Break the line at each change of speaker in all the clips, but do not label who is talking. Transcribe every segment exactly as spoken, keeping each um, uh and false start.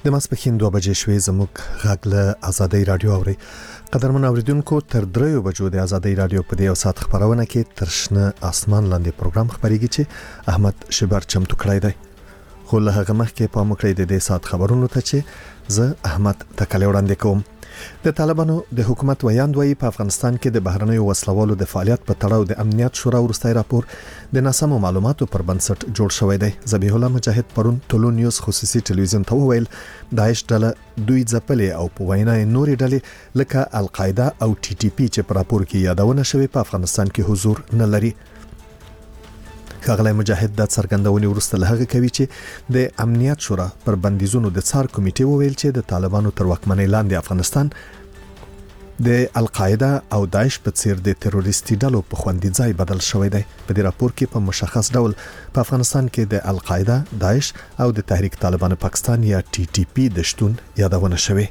د ماسپښین دوه بجې شوې زموږ غږ له ازادي رادیو اوري. قدرمن اوریدونکو تر دریو بجو د ازادي رادیو په دې او سات خبرونه کې ترشنه اسمان لاندې پروګرام خبريږي چې احمد شبر چمتو کړی دی. خو له هغه مخکې په مکړې د دې سات خبرونو ته چې زه احمد تکلی وړاندې کوم. د طالبانو د حکومت ویاندوی په افغانستان کې د بهرنیو وسلوالو د فعالیت په تړاو د امنیت شورا وروستي راپور د ناسمو معلوماتو پر بنسټ جوړ شوی دی. ذبیح الله مجاهد پرون ټولو نیوز خصوصي ټلویزیون ته وویل داعش ډله دوی ځپلې او په وینا نورې ډلې لکه القاعده او ټي ټي پی چې په راپور کې یادونه شوی په افغانستان کې حضور نه لري. ښاغلی مجاهد د څرګندونې وروسته له هغه کوي چې د امنیت شورا پر بندیزونو د څار کمیټې وویل چې د طالبانو تر واکمنۍ لاندې افغانستان د القاعده او داعش په څیر د تروریستي ډلو په خوندي ځای بدل شوی دی. په دې راپور کې په مشخص ډول په افغانستان کې د القاعده، داعش او د تحریک طالبان پاکستان یا ټي ټي پی د شتون یادونه شوی.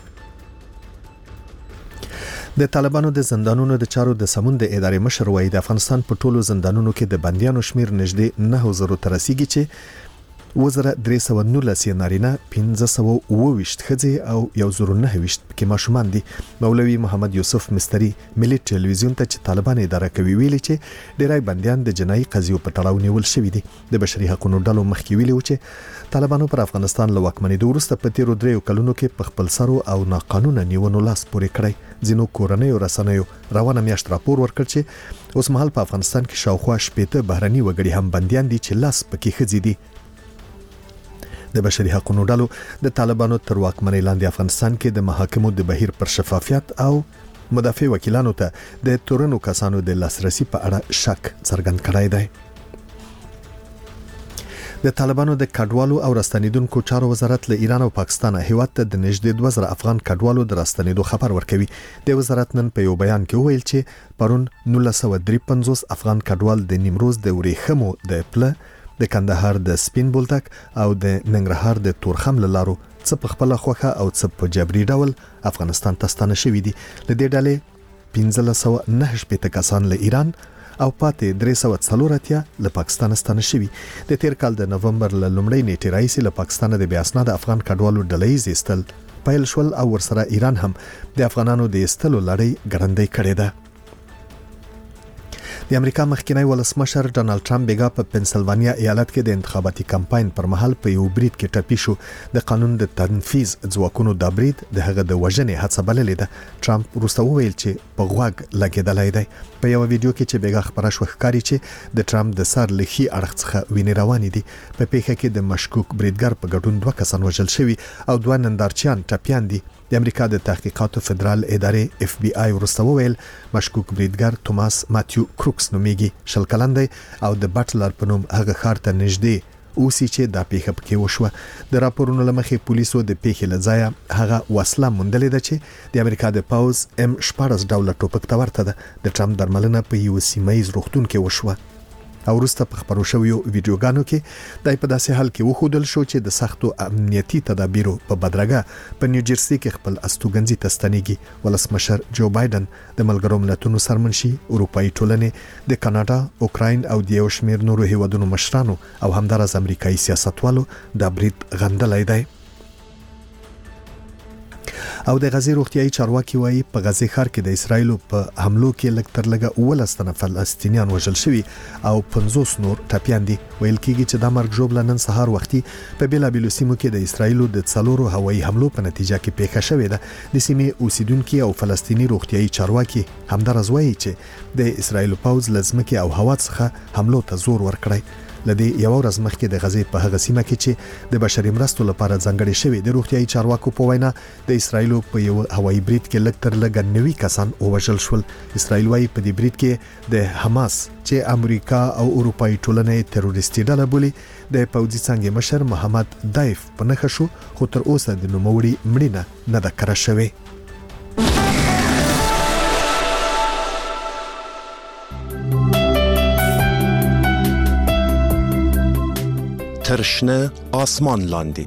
د طالبانو د زندانونو د چارو د سمون د ادارې مشر وایي د افغانستان په ټولو زندانونو کې د بنديانو شمیر نږدې نه زره تر رسیدي چې وزره درې سوه نولس نارینه، پنځه سوه اووه ویشت ښځې او یو زره نهه ویشت کې ماشومان دي. مولوي محمد یوسف مستری ملي ټلویزیون ته چې طالبان اداره کوي ویلي چې ډیری بنديان د جنایي قضیو په تړاو نیول شوی دي. د بشري حقوقو ډلو مخکې ویلي و چې طالبانو پر افغانستان له واکمنۍ وروسته په تیرو دریو کلونو کې په خپل سرو او ناقانونه نیونو لاس پورې کړی. ځینو کورنیو رسنیو روانه میاشت راپور ورکړ چې اوس مهال په افغانستان کې شاوخوا شپږ بهرني وګړي هم بنديان دي چې لاس پکې ښځې دي. د بشري حقوقو ډلو د طالبانو تر واکمنۍ لاندې افغانستان کې د محاکمو د بهیر پر شفافیت او مدافع وکیلانو ته د تورنو کسانو د لاسرسي په اړه شک څرګند کړی دی. د طالبانو د کډوالو او راستنیدونکو چارو وزارت له ایران او پاکستان هیواد ته د نږدې دوه زره افغان کډوالو د راستنیدو خبر ورکوي. د وزارت نن په یو بیان کې وویل چې پرون نولس سوه درې پنځوس افغان کډوال د نیمروز د ورېښمو د پله، د کندهار د سپین بولدک او د ننګرهار د تورخم لارو څه په خپل خوخه او څه په جبري ډول افغانستان ته ستانه شوي دي. له دې ډلې پنځه سوه نهه شپېته کسان له ایران او پاتې درې سوه څلور اتیا له پاکستان ستانه شوي. د تیر کال د نومبر له لومړۍ نیټې راهیسې له پاکستان د بې اسناده افغان کډوالو ډلهییز ایستل پیل شول او ورسره ایران هم د افغانانو د ایستلو لړۍ ګړندۍ کړې ده. د امریکا مخکنی ولسمشر ډانلډ ټرمپ بیګا په پنسلوانیا ایالت کې د انتخاباتي کمپاین پر مهال په یو برید کې ټپي شو. د قانون د تنفيذ ځواکونو د برید د هغه د وژنې هڅه بللې ده. ټرمپ وروسته وویل چې په غوږ لګیدلای دی. په یو ویډیو کې چې بیګا خبره شو ښکاري چې د ټرمپ د سر لخي اړخ څخه وینې روانې دي. په پیښه کې د مشکوک بریدګر په ګډون دوه کسان وژل شوي او دوه نندارچیان ټپيان دي. د امریکا د تحقیقاتو فدرال ادارې اف بی آی وروسته وویل مشکوک بریدګر توماس ماتیو کروکس نومیږي، شل کلن دی او د بټلر په نوم هغه ښار ته نږدې اوسي چې دا پیښه پکې وشوه. د راپورونو لمخې پولیسو د پیښې لځایه هغه وسله موندلې ده چې د امریکا د پاوز ام شپاړس ډوله ټوپک ته ورته ده. د ټرمپ درملنه په یو سیمایي روغتون کې وشوه او وروسته په خبرو شویو ویډیوګانو کې دای په داسې حال کې وښودل شو چې د سختو امنیتي تدابیرو په بدرګه په نیوجرسي کې خپل استوګنځي ته ستنېږي. ولسمشر جو بایدن د ملګرو ملتونو سرمنشي، اروپאי ټولنې، د کاناډا، اوکراین او د یو شمېر نورو هیوادونو مشرانو او همدارس امریکایي سیاستوالو دا برید غندلی دی. او د غزې روغتيایي چارواکي وایي په غزې ښار کې د اسرایلو په حملو کې لږ تر لږه اوولس تنه فلسطینیان وژل شوي او پنځوس نور ټپيان دي. ویل کېږي چې دا مرګ ژوبله نن سهار وختي په بیلابیلو سیمو کې د اسرایلو د څلورو هوایي حملو په نتیجه کې پیښه شوې ده. د سیمې اوسیدونکو او فلسطینی روغتيایي چارواکي همدارس وایي چې د اسرایلو پوځ لزمکه او هوا څخه حملو ته زور ورکړی. لدې یو ورځ مخکې د غزې په هغه سیمه کې چې د بشري مرستو لپاره ځانګړي شوی د روغتيایي چارواکو په وینا د اسرایلو په یو هوایي برید کې لږ تر لږه نوي کسان وژل شول. اسرایل وايي په دې برید کې د حماس چې امریکا او اروپאי ټولنې تروریستي ډله بولي د پوځي څنګه مشر محمد دایف په نخښه شو، خو تر اوسه د نوموړي مړینه نه ده کړه شوې.
ترشنه آسمان لاندې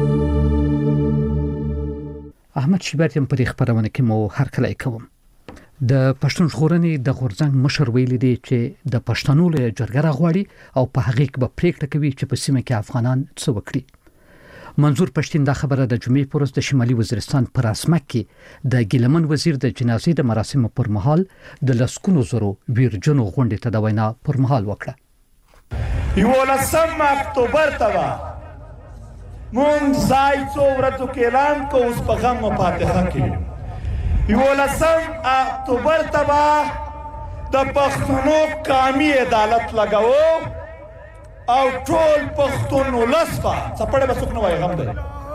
احمد شیبر یم په خبرونه کې مو هر کله کوم.
د پښتون ژغورنې د غورځنګ مشر ویلي دی چې د پښتنو له جرګه راغواړي او په هغه کې به پریکړه کوي چې په سیمه کې افغانان څه وکړي. منظور پښتين دا خبره د جمعې پر ورځ د شمالي وزیرستان پر اسمک کې د ګیلمن وزیر د جنازې د مراسمو پر مهال د لسکونو زرو ویرجنو غونډې ته د وینا پر مهال وکړه.
یولسم اکتوبر ته مونږ ځای څو ورځو کې اعلان کوو اوس په غم فاتحه کې یولسم اکتوبر ته د پښتنو قومي عدالت لګاو او ټول پښتون ولس په څپړې به څوک نه وایي غم دی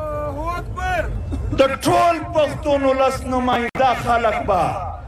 د ټول پښتون ولس نماینده خلک به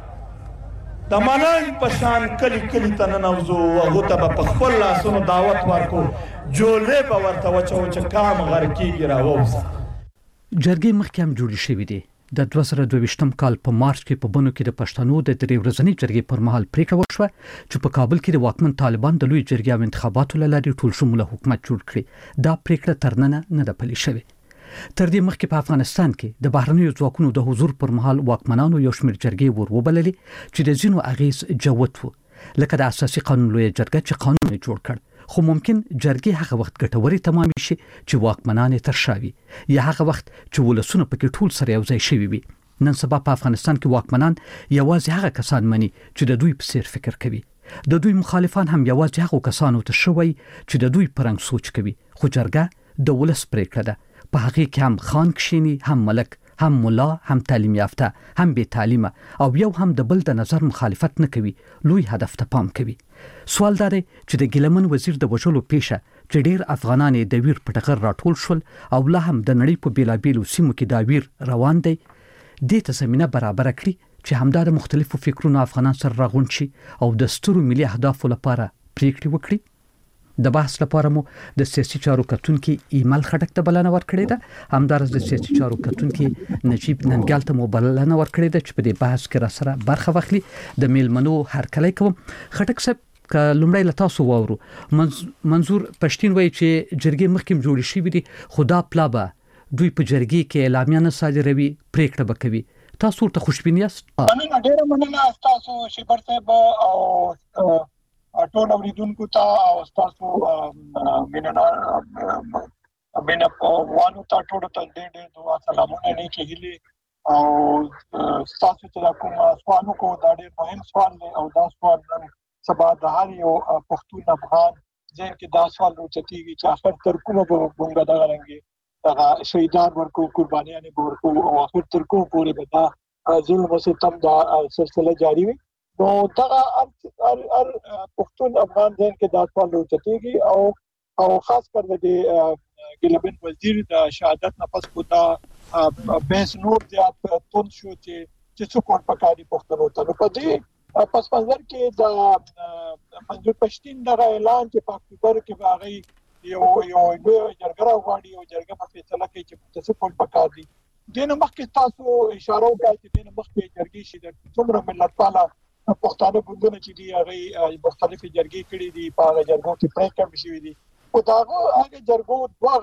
د مننګ په شان کلی کلی ته ننوځو هغو ته به په خپل لاسونو دعوت ورکو جولې به ورته وچو چې کام غر کېږي راووځه.
جرګې مخکې هم جوړې شوې دي. د دوه زره دوه ویشتم کال په مارچ کې په بنو کې د پښتنو د درې ورځنۍ جرګې پر مهال پریکړه وشوه چې په کابل کې د واکمن طالبان د لوی جرګې او انتخاباتو لپاره ټول شموله حکومت جوړ کړي. دا پریکړه تر نن نه ده پلي شوې. تر دې مخکې په افغانستان کې د بهرنیو ځواکونو د حضور پر مهال واکمنانو یو شمېر جرګې ور وبللې چې د ځینو اغیز جوت وو، لکه د اساسي قانون لوی جرګه چې قانون جوړ کړ. خو ممکن جرګې هغه وخت ګټوري تمام شي چې واکمنان تر شاوي یا هغه وخت چې ولسونه پکې ټول سره یو ځای شوي وي. نن سبا په افغانستان کې واکمنان یوازې هغه کسان مني چې د دوی په څیر فکر کوي. د دوی مخالفان هم یوازې هغه کسانو ته شوي چې د دوی پرنګ سوچ کوي. خو جرګه د ولس پریکړه ده. په هغه کې هم خان کشینی، هم ملک، هم مولا، هم تعلیم یافته، هم بې تعلیمه او یو هم د بل د نظر مخالفت نه کوي، لوی هدف ته پام کوي. سوال دا دی چې د ګیلمن وزیر د وژلو پیښه چې ډیر افغانان د ویر په ټغر راټول شول او لا هم د نړۍ په بیلابیلو سیمو کې دا ویر روان دی، دې ته زمينه برابر کړي چې همدا د مختلفو فکرونو افغانان سره راغونډ شي او د سترو ملي اهدافو لپاره پریکړې وکړي. د بحث لپاره مو د سیاسي چارو کتونکو ایمل خټک ته بلنه ورکړې ده. همدارس د سیاسي چارو کتونکو نجیب ننګال ته مو بلنه ورکړې ده چې په دې بحث کې را سره برخه واخلي. د میلمنو هرکلی کوم. خټک صاحب ک لومړی له تاسو واورو. منظور پښتين وایي چې جرګې مخکې جوړې شوې دي، خدا پلابه دوی په جرګې کې اعلامیه نه صادروي، پریکړه وکوي. تاسو ورته خوشبین یاست؟
مننه، ډیره مننه تاسو شیبر صاحب او ټول اوریدونکو ته او تاسو مینه مینه وانو ته ټول ته ډېر ډېر دعا سلامونه نه کېږي او تاسو ته کوم سوال کو دا ډېر مهم سوال دی او دا سوال نن سبا د هر یو پښتون افغان ځین کې دا سوال راوچتيږي چې اخر تر کومه به مونږ دا غرانګي دا شهیدان ورکو قربانيان ورکو او اخر تر کومه پورې به دا ظلم او ستم دا سلسله جاری وي. نو دا هر هر پښتون افغان ځین کې دا سوال راوچتيږي او او خاص کر د ګیلمن وزیر د شهادت نه پس کو دا بحث نور زیات تون شو چې چې څو کوم پکاري پښتنو ته نو په دې پس منظر کې دا منظور پښتين دا اعلان چې په اکتوبر کې باغی یو یو جرګه راغونډي او جرګه په فیصله کې چې څه کوم پکاري دینه مخکې تاسو اشاره وکړه چې دینه مخکې جرګې شي د څومره ملت پاله پښتانه ګوندونه چې دی هغه مختلفې جرګې کړې دي په هغه جرګو کې پریکړې شوې دي او دا هغه جرګو دوه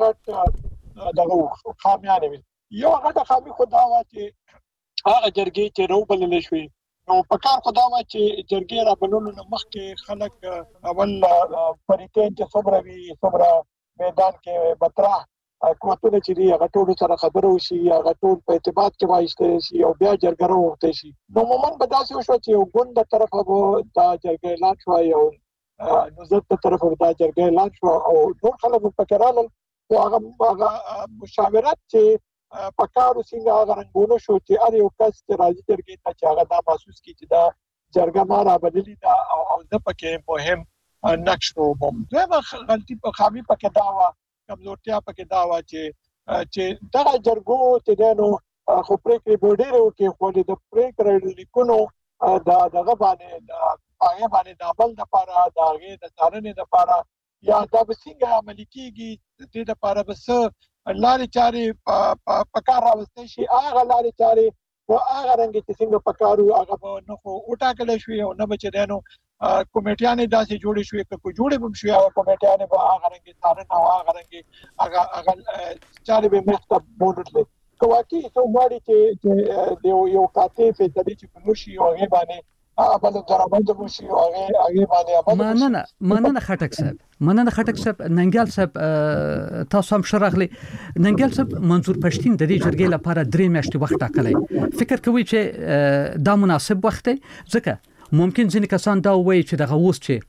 غټ دغه خامیانه وي. یو هغه خامي خدا وا چې هغه جرګې چې روبلل شوې نو په کار خدا وا چې جرګې را بلولو نه مخکې خلک اول پریتین چې صبر وي صبر میدان کې بترا کوته چې دی هغه ټول سره خبرو شي هغه ټول په ارتباط کې وایسته شي او بیا جرګه وروته شي. نو مومن بداسي وشو چې یو ګوند د طرفه وو دا جرګه اعلان شو او نو زه په طرفه دا جرګه اعلان شو او نور خلک په کړهل او هغه هغه مشاورت چې پکارو څنګه هغه رنګونو شو چې ار یو کس چې راځي جرګې ته چې هغه دا محسوس کړي چې دا جرګه ما را بدلی دا او د پکې مهم نقش وو. دا غلطي په خامي پکې دا وا کمزورتیا پکې دا وا چې چې دا جرګو چې دنو خو پریکړې بورډر کې خو د پریکړې لیکونو دا دغه باندې دا هغه باندې د بل د لپاره دا هغه د څارنې لپاره یا دا بسنګ عملي کیږي د دې لپاره بس لارې چارې په کار راوستي شي هغه لارې چارې او هغه رنګ چې څنګه پکارو هغه نو خو وټاکل شوی او نه بچ دینو کمیټیانې داسې جوړې شوې چې جوړې هم شوې او کمیټیانې به هغه رنګ څارنه او هغه رنګ هغه هغه چارې به مخته بولل کواکي څو غواړي چې د یو کاتې په تدې چې کومشي او هغه باندې ابل درامند موشي او هغه هغه باندې
مننه مننه خټک صاحب مننه خټک صاحب ننګیال صاحب تاسو هم شرغلي ننګیال صاحب منظور پښتين د دې جرګې لپاره درې میاشتې وخت ټاکلی فکر کوي چې دا مناسب وخت دی ځکه ممکن ځینې کسان دا وایي چې دغه اوس چې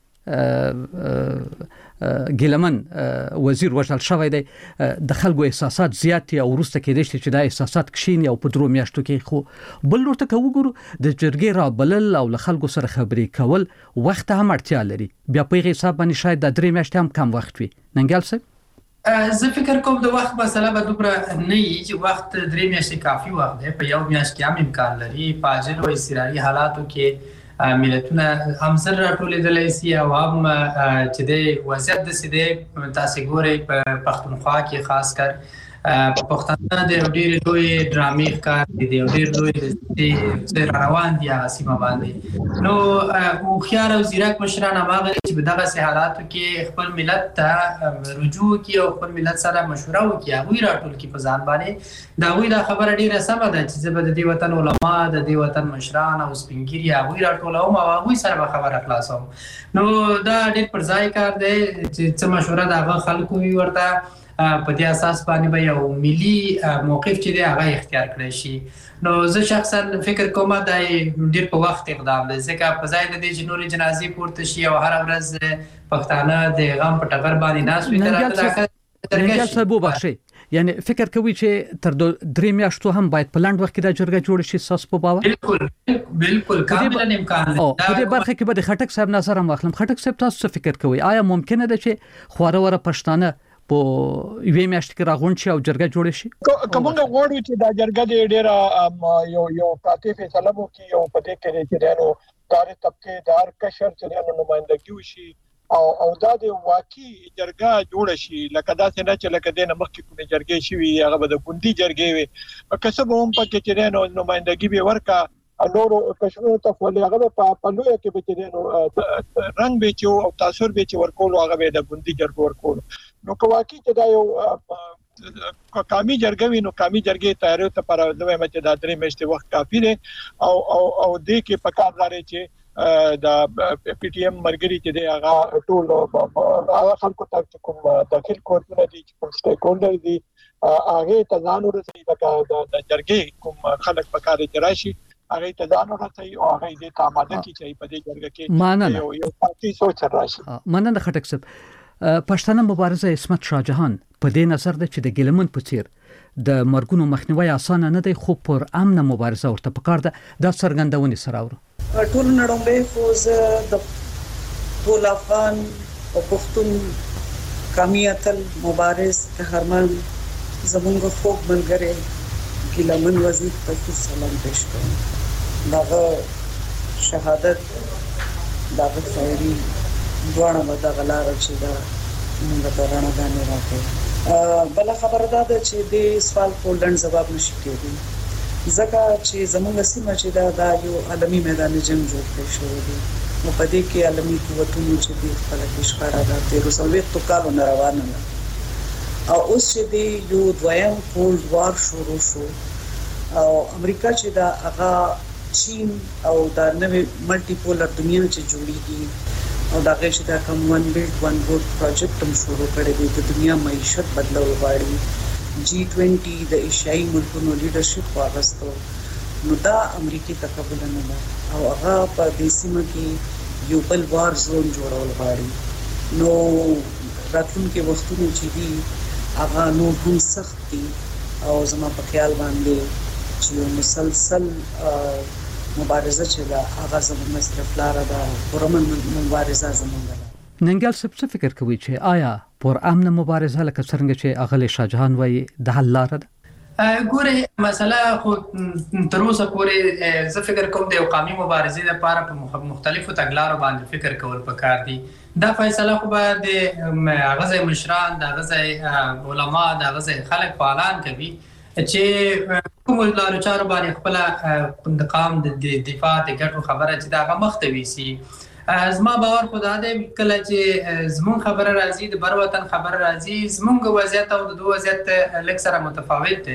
ګیلمن وزیر وشل شوی دی د خلکو احساسات زیات او ورسته کېدې چې دا احساسات کښین او په درو میاشتو کې خو بل ورته کوو د جرګې را بلل او له خلکو سره خبرې کول وخت هم اړتیا لري بیا په حساب باندې شاید د درې میاشتې هم کم وخت وي ننګیال صاحب
زه فکر کوم د وخت مسله به دومره نه وي چې وخت درې میاشتې کافي وخت دی په یو میاشت کې هم امکان لري په عاجل او اضطراري حالاتو کې ملتونه هم سره راټولېدلی سي او هم چې د وضعیت داسې دی تاسې ګورئ په پښتونخوا کې خاص کر په پښتانه د یو ډېرې لویې ډرامې ښکار دي د یو ډېر لوی را روان دي هغه سیمه باندې نو هوښیار او ځیرک مشران هماغه دي چې په دغسې حالاتو کې خپل ملت ته رجوع وکړي او خپل ملت سره مشوره وکړي هغوی راټول کړي په ځان باندې د هغوی دا خبره ډېره سمه ده چې زه به د دې وطن علما د دې وطن مشران او سپین ږیري هغوی راټولوم او هغوی سره به خبره خلاصوم نو دا ډېر پر ځای کار دی چې څه مشوره د هغه خلکو وي ورته په دې اساس باندې به یو ملي موقف چې دی هغه اختیار کړی شي نو زه شخصا فکر کوم دا ډېر په وخت اقدام دی ځکه په ځای د دې چې نورې جنازې پورته شي او هره ورځ پښتانه د غم په ټغر باندې ناست وي
ننګیال صاحب وبخښئ یعنی فکر کوي چې تر درې میاشتو هم باید په لنډ وخت کې دا جرګه جوړه شي ستاسو په باور
بالکل بالکل کاملا امکان دی
په دې برخه کې به د خټک صاحب نظر هم واخلم خټک صاحب تاسو څه فکر کوئ آیا ممکنه ده چې خواره وره پښتانه په یوې میاشتې کې راغونډ شي او جرګه جوړه شي
کومه غواړو چې دا جرګه ډېره یو یو کاتې فیصله وکړي او په دې کې چې دانو دار طبقه دار کشر چې دانو نمائندګي وشي او او دا د واقعي جرګه جوړ شي لکه دا څنګه چې لکه د مخکې کومه جرګې شي هغه به د ګوندي جرګې وي کسب هم پکې چې دانو نمائندګي به ورکا نورو کشمیر ته ولې هغه په لوی کې به چې دانو رنگ به چې او تاثیر به چې ورکول هغه به د ګوندي جرګو ورکول نو کواکي چې دا یو قومي جرګه وي نو قومي جرګې تیاری ته پر دوی مچ د درې میاشتې وخت کافي دی او او او دې کې پکار لري چې د پی ټی ایم مرګري چې دی هغه ټول هغه خلکو ته کوم داخل کوټونه دي چې کوم سټیک هولډر دي هغه ته ځان ورسېږي د جرګې کوم خلک پکاره چې راشي هغه ته ځان ورسېږي او هغه دې ته آماده کیږي په دې جرګه کې یو یو پارټي سوچ راشي
مننه خټک صاحب پښتانه مبارزه عصمت شاه جهان په دې نظر ده چې د ګیلمن په څیر د مرګونو مخنیوي اسانه نه دی خو پر امن مبارزه ورته پکار ده دا څرګندونې سره ورو
ټول نړۍ فوز د ټول افغان او پښتون قومیت مبارز قهرمان زمونږ فوق ملګری ګیلمن وزیر ته سلام پېښ کوم دغه شهادت دغه خیری دوانه ودا غلار چې دا موږ ته رانه غانې راکې بل خبره ده چې د سوال کولن جواب نشي کېږي ځکه چې زموږ سیمه چې دا د یو عالمي میدان جنگ جوړ کړی شوی دی نو په دې کې عالمي قوتونو چې د خپل ښکارا ده د روسوي توکالو نه روانه ده او اوس چې د یو دویم کولډ وار شروع شو او امریکا چې دا هغه چین او دا نوې ملټي پولر دنیا چې جوړیږي او دا چې دا کوم ون بیلډ ون ووټ پروجیکټ هم شروع کړی دی د دنیا معیشت بدلول غواړي جی بیس د ایشیايي ملکونو لیډرشپ واغستو نو دا امریکای تقبل نه ده او هغه په دې سیمه کې یو بل وار زون جوړول غواړي نو راتلونکي وختونو چې دي هغه نو هم سخت دي او زما په خیال باندې چې مسلسل مبارزه چې دا هغه زموږ مصرف لاره ده پرمن مبارزه زموږ ده
ننګیال صاحب څه فکر کوي چې آیا پر امن مبارزه لکه څنګه چې اغلی شاه جهان وایي د حل لاره ده
ګوره مسله خو تر اوسه پورې زه فکر کوم د یو قومي مبارزې لپاره په مختلفو تګلارو باندې فکر کول پکار دي دا فیصله خو به د هغه ځای مشران د هغه ځای علما د هغه ځای خلک فعالان کوي چې کوم لارو چارو باندې خپل د قام د دفاع د ګټو خبره چې دا مخته ویسي زما باور خو دا دی کله چې زمون خبره راځي د بر وطن خبره راځي زمونږ وضعیت او د دوه وضعیت لږ سره متفاوت دی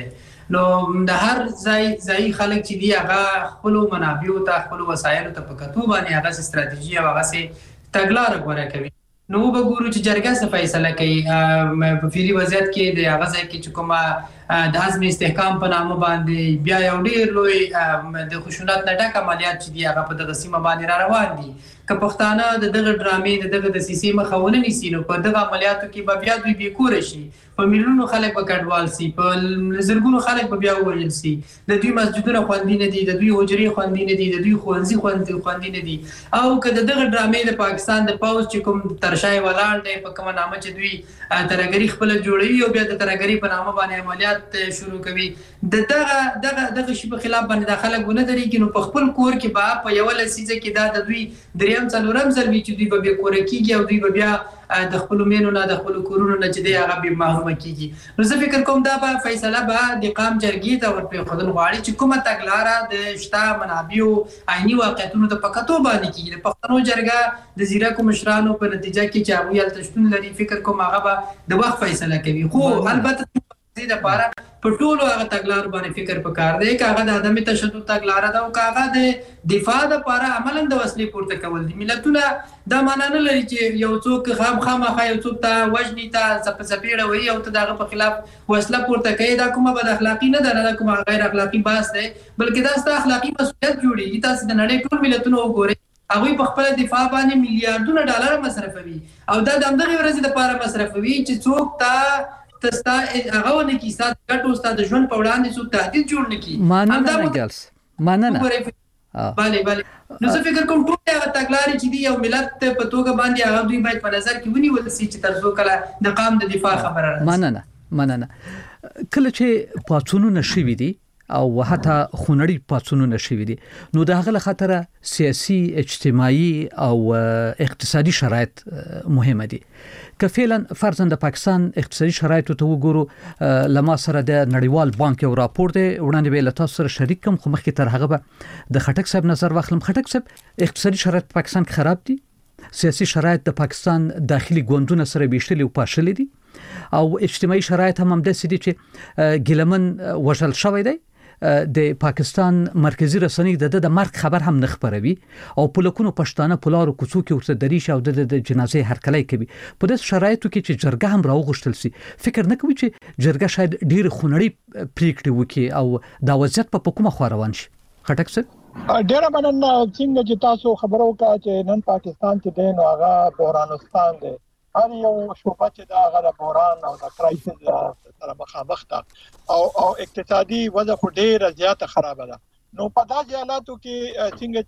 نو د هر ځای ځای خلک چې دی هغه خپل منابع او خپل وسایل ته په کتو باندې هغه ستراتیژي او هغه سي تګلارې غوړه کوي. نو به ګورو چې جرګه څه فیصله کوي په فعلي وضعیت کې د هغه ځای کې چې کومه د عزم استحکام په نامه باندې بیا یو ډېر لوی د خشونت نه ډک عملیات چې دي هغه په دغه سیمه باندې را روان دي. که پښتانه د دغه ډرامې د دغه دسیسې مخه ونه نیسي نو په دغه عملیاتو کې به بیا دوی بېکوره شي، په میلیونو خلک به کډوال سي، په زرګونو خلک به بیا ووژل سي، د دوی مسجدونه خوندي نه دي، د دوی حجرې خوندي نه دي، د دوی ښوونځي خوندي نه دي. او که د دغه ډرامې د پاکستان د پوځ چې کوم ترشای ولاړ دی په کومه نامه چې دوی ترهګري خپله جوړوي او بیا د ترهګري په نامه باندې عملیات شروع کوي، د دغه دغه دغه شي په خلاف باندې دا خلک ونه درېږي نو په خپل کور کې به په یوه لسیزه کې دا د دوی دریم څلورم ځل وي چې دوی به بېکوره کېږي او دوی به بیا د خپلو مینو نه د خپلو کورونو نه چې دی هغه بې محرومه کېږي. نو زه فکر کوم دا به فیصله به د قام جرګې ته ورپرېښودل غواړي چې کومه تګلاره د شته منابعو عیني واقعیتونو ته په کتو باندې کېږي. د پښتنو جرګه د ځیرکو مشرانو په نتیجه کې چې هغوی هلته شتون لري فکر کوم هغه به د وخت فیصله کوي. خو البته د لپاره په ټولو هغه تګلارو باندې فکر پکار دی، که هغه د عدم تشدد تګلاره ده او که هغه د دفاع دپاره عملا د وسلې پورته کول دي. ملتونه دا معنا نه لري چې یو څوک خامخا یو څوک ته وژني، ته څپه څپېړه وهي او ته د هغه په خلاف وسله پورته کوي. دا کومه بد اخلاقي نه ده، نه کومه غیر اخلاقي بحث دی، بلکې دا ستا اخلاقي مسؤلیت جوړېږي. تاسې د نړۍ ټول ملتونه وګورئ، هغوی په خپله دفاع باندې میلیاردونه ډالر مصرفوي او دا د همدغې ورځې دپاره مصرفوي چې څوک ته تستا هغه ونه کی سات ګټو ستا د ژوند په وړاندې څوک تهدید جوړ نه کی.
مننه ګلس مننه.
بله بله. نو زه فکر کوم ټول هغه تګلارې چې دي یو ملت په توګه باندې هغه دوی باید په نظر کې ونیول سي چې تر څو کله د قام د دفاع خبره راځي.
مننه مننه. کله چې پاڅونونه شوي دي او حتی خونړي پاڅونونه شوي دي نو د هغه له خاطره سیاسي، اجتماعي او اقتصادي شرایط مهمه دي. که فعلا فرضاً د پاکستان اقتصادي شرایطو ته وګورو، لما سره د نړیوال بانک یو راپور دی وړاندې به له تاسو سره شریک کوم، خو مخکې تر هغه به د خټک صاحب نظر واخلم. خټک صاحب، اقتصادي شرایط په پاکستان کې خراب دي، سیاسي شرایط د پاکستان داخلي ګوندونه سره بیشتلي او پاشلي دي، او اجتماعي شرایط هم همداسې دي چې ګیلمن وژل شوی دی. د پاکستان مرکزی رسنۍ د د مرګ خبر هم نه خبروي او په لکونو پښتانه په لارو کوڅو کې ورته دریش او د جنازې هرکلی کوي. په داسې شرایطو کې چې جرګه هم راوغوښتل سي، فکر نه کوي چې جرګه شاید ډېر خونړي پریکړې وکړي او دا وضعیت په کومه خوا روان شي؟ خټک صاحب،
ډېر مننه. څنګه چې تاسو خبرو وکړه چې نن پاکستان چې دی نو هغه بحرانستان دی، هر یو شوبه چې دا هغه د بحران او د کرایسس سره مخامخ ده او او اقتصادي وضع خو ډېره زیاته خرابه ده. نو په داسې حالاتو کې څنګه